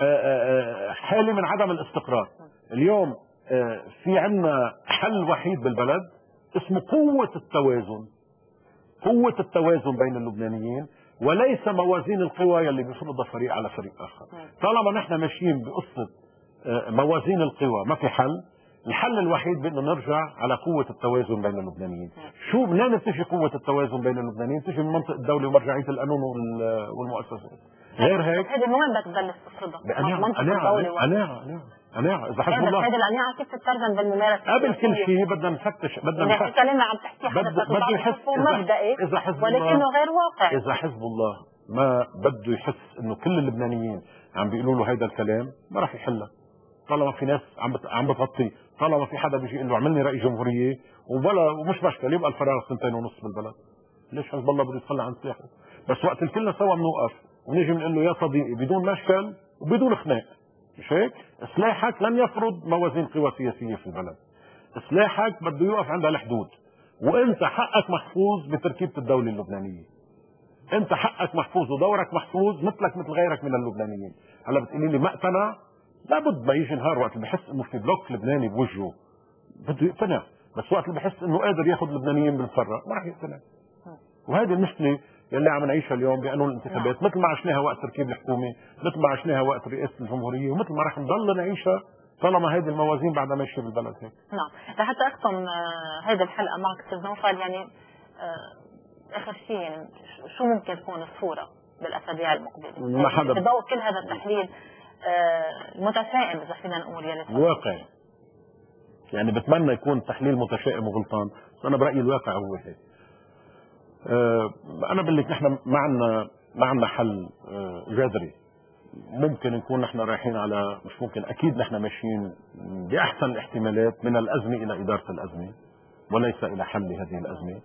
حالة من عدم الاستقرار. اليوم في عنا حل وحيد بالبلد اسمه قوة التوازن. قوة التوازن بين اللبنانيين، وليس موازين القوى يلي بيفرضها فريق على فريق آخر. طالما نحن ماشيين بقصة موازين القوى ما في حل. الحل الوحيد بأنه نرجع على قوة التوازن بين اللبنانيين. شو منين بتجي قوة التوازن بين اللبنانيين؟ بتجي من منطق الدولة ومرجعية القانون والمؤسسات. غير هيك هذه من وين بدك تبلش تفرضها؟ منطق الدولة أناعة. إذا حزب الله هذه الأناعة كيف تترجم بالممارسة؟ قبل كل شيء بدنا نفتش كلمة عم تحكي بده يحس مبدئي ولكنه غير واقعي. إذا حزب الله ما بده يحس إنه كل اللبنانيين عم بيقولوا له هيدا الكلام ما راح يحلها. طالما في ناس عم بتغطي، طالما في حدا بيجي يقول له عملني رئيس جمهورية ومش مشكلة يبقى الفراغ 2.5 بالبلد. ليش حزب الله بده يتخلى عن سلاحه؟ بس وقت الكلنا سوا بنوقف ونيجي بنقول له يا صديقي بدون مشكل وبدون خناق، مش هيك؟ سلاحك لن يفرض موازين قوى سياسية في البلد. سلاحك بده يوقف عند الحدود، وانت حقك محفوظ بتركيبة الدولة اللبنانية. انت حقك محفوظ ودورك محفوظ مثلك مثل غيرك من اللبنانيين. هلا بتقولي لي ما اقتنع؟ لابد ما يجي نهار وقت اللي بحس انه في بلوك لبناني بوجهه بده يقتنع، بس وقت اللي بحس انه قادر ياخذ اللبنانيين بالفرة ما راح يقتنع. وهذه المشكلة يلي عم نعيشها اليوم بقانون الانتخابات، مثل ما عشناها وقت تركيب الحكومة، مثل ما عشناها وقت رئاسة الجمهورية، ومثل ما رح نضل نعيشها طالما هذه الموازين بعدها ماشية بالبلد هيك. نعم. لحتى اختم هذه الحلقة معك استاذ نوفل، يعني اخر شيء يعني شو ممكن تكون الصورة بالاسابيع المقبلة بضوء كل هذا التحليل المتشائم اذا فينا نقول يلي واقعي؟ يعني بتمنى يكون تحليل متشائم وغلطان، بس انا برأيي الواقع هو هيك. انا بقول لك نحن ما عندنا حل جذري. ممكن نكون نحن رايحين على، مش ممكن، اكيد نحن ماشيين باحسن الاحتمالات من الازمه الى اداره الازمه وليس الى حل هذه الازمه.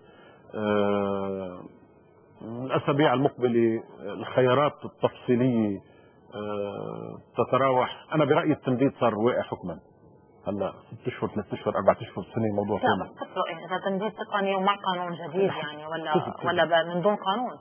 الاسابيع المقبله الخيارات التفصيليه تتراوح. انا برايي التمديد صار واقع حكما. هلا 6 اشهر 3 اشهر 4 اشهر سنه الموضوع ثاني. لا يعني اذا تمديد تقني ومع قانون جديد يعني ولا من دون قانون.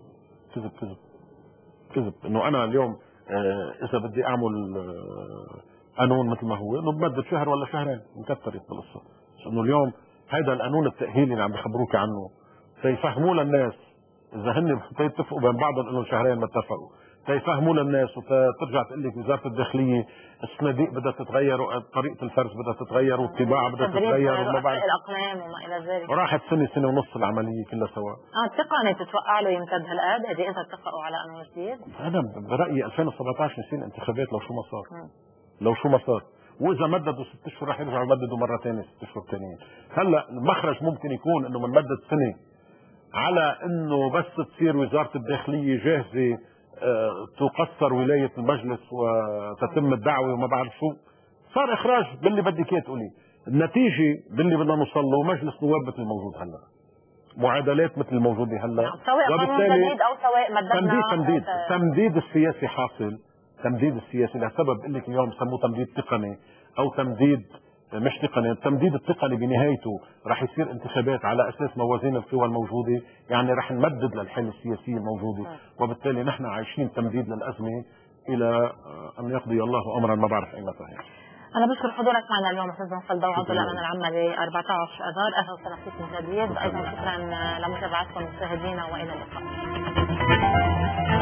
كذب انه انا اليوم اذا بدي اعمل قانون مثل ما هو انه بمدة شهر ولا شهرين مكترت بالقصه. انه اليوم هذا القانون التاهيلي اللي عم بخبروك عنه سيفهموه للناس اذا هن يتفقوا بين بعضهم انه شهرين ما اتفقوا. تيفهموا للناس وترجع تقول لك وزاره الداخليه الصناديق بدها تتغير وطريقه الفرز بدها تتغير والطباعه بدها تتغير وما بعرف الاقلام وما الى ذلك. راحت سنه ونص العمليه كلها سوا. التقني تتوقع له يمتد هالقد هذه اذا اتفقوا على انه يصير؟ انا برايي 2017 نسين انتخابات لو شو ما صار. لو شو ما صار، واذا مددوا 6 اشهر رح يرجعوا يمددوا مره ثانيه 6 اشهر ثانيين. هلا المخرج ممكن يكون انه بنمدد سنه على انه بس تصير وزاره الداخليه جاهزه تقصر ولايه المجلس وتتم الدعوه وما بعرف شو. صار اخراج باللي بدك اياه تقولي. النتيجه باللي بدنا نوصل له مجلس نواب مثل الموجود هلا، معادلات مثل الموجوده هلا، سواء قانون جديد او سواء مددنا تمديد السياسي حاصل. تمديد السياسي لسبب بقول لك اليوم سموه تمديد تقني او تمديد مش تقني. التمديد التقني بنهايته راح يصير انتخابات على اساس موازين القوى الموجوده، يعني راح نمدد للحاله السياسيه الموجوده، وبالتالي نحن عايشين تمديد للازمه الى ان يقضي الله امرا ما بعرف اي متى. أنا بشكر حضورك معنا اليوم أستاذ نوفل ضوء عضو الأمانة العامة ل 14 آذار. أهلا وسهلا فيك من جديد. أيضا شكرا لمتابعتكم مشاهدينا وإلى اللقاء.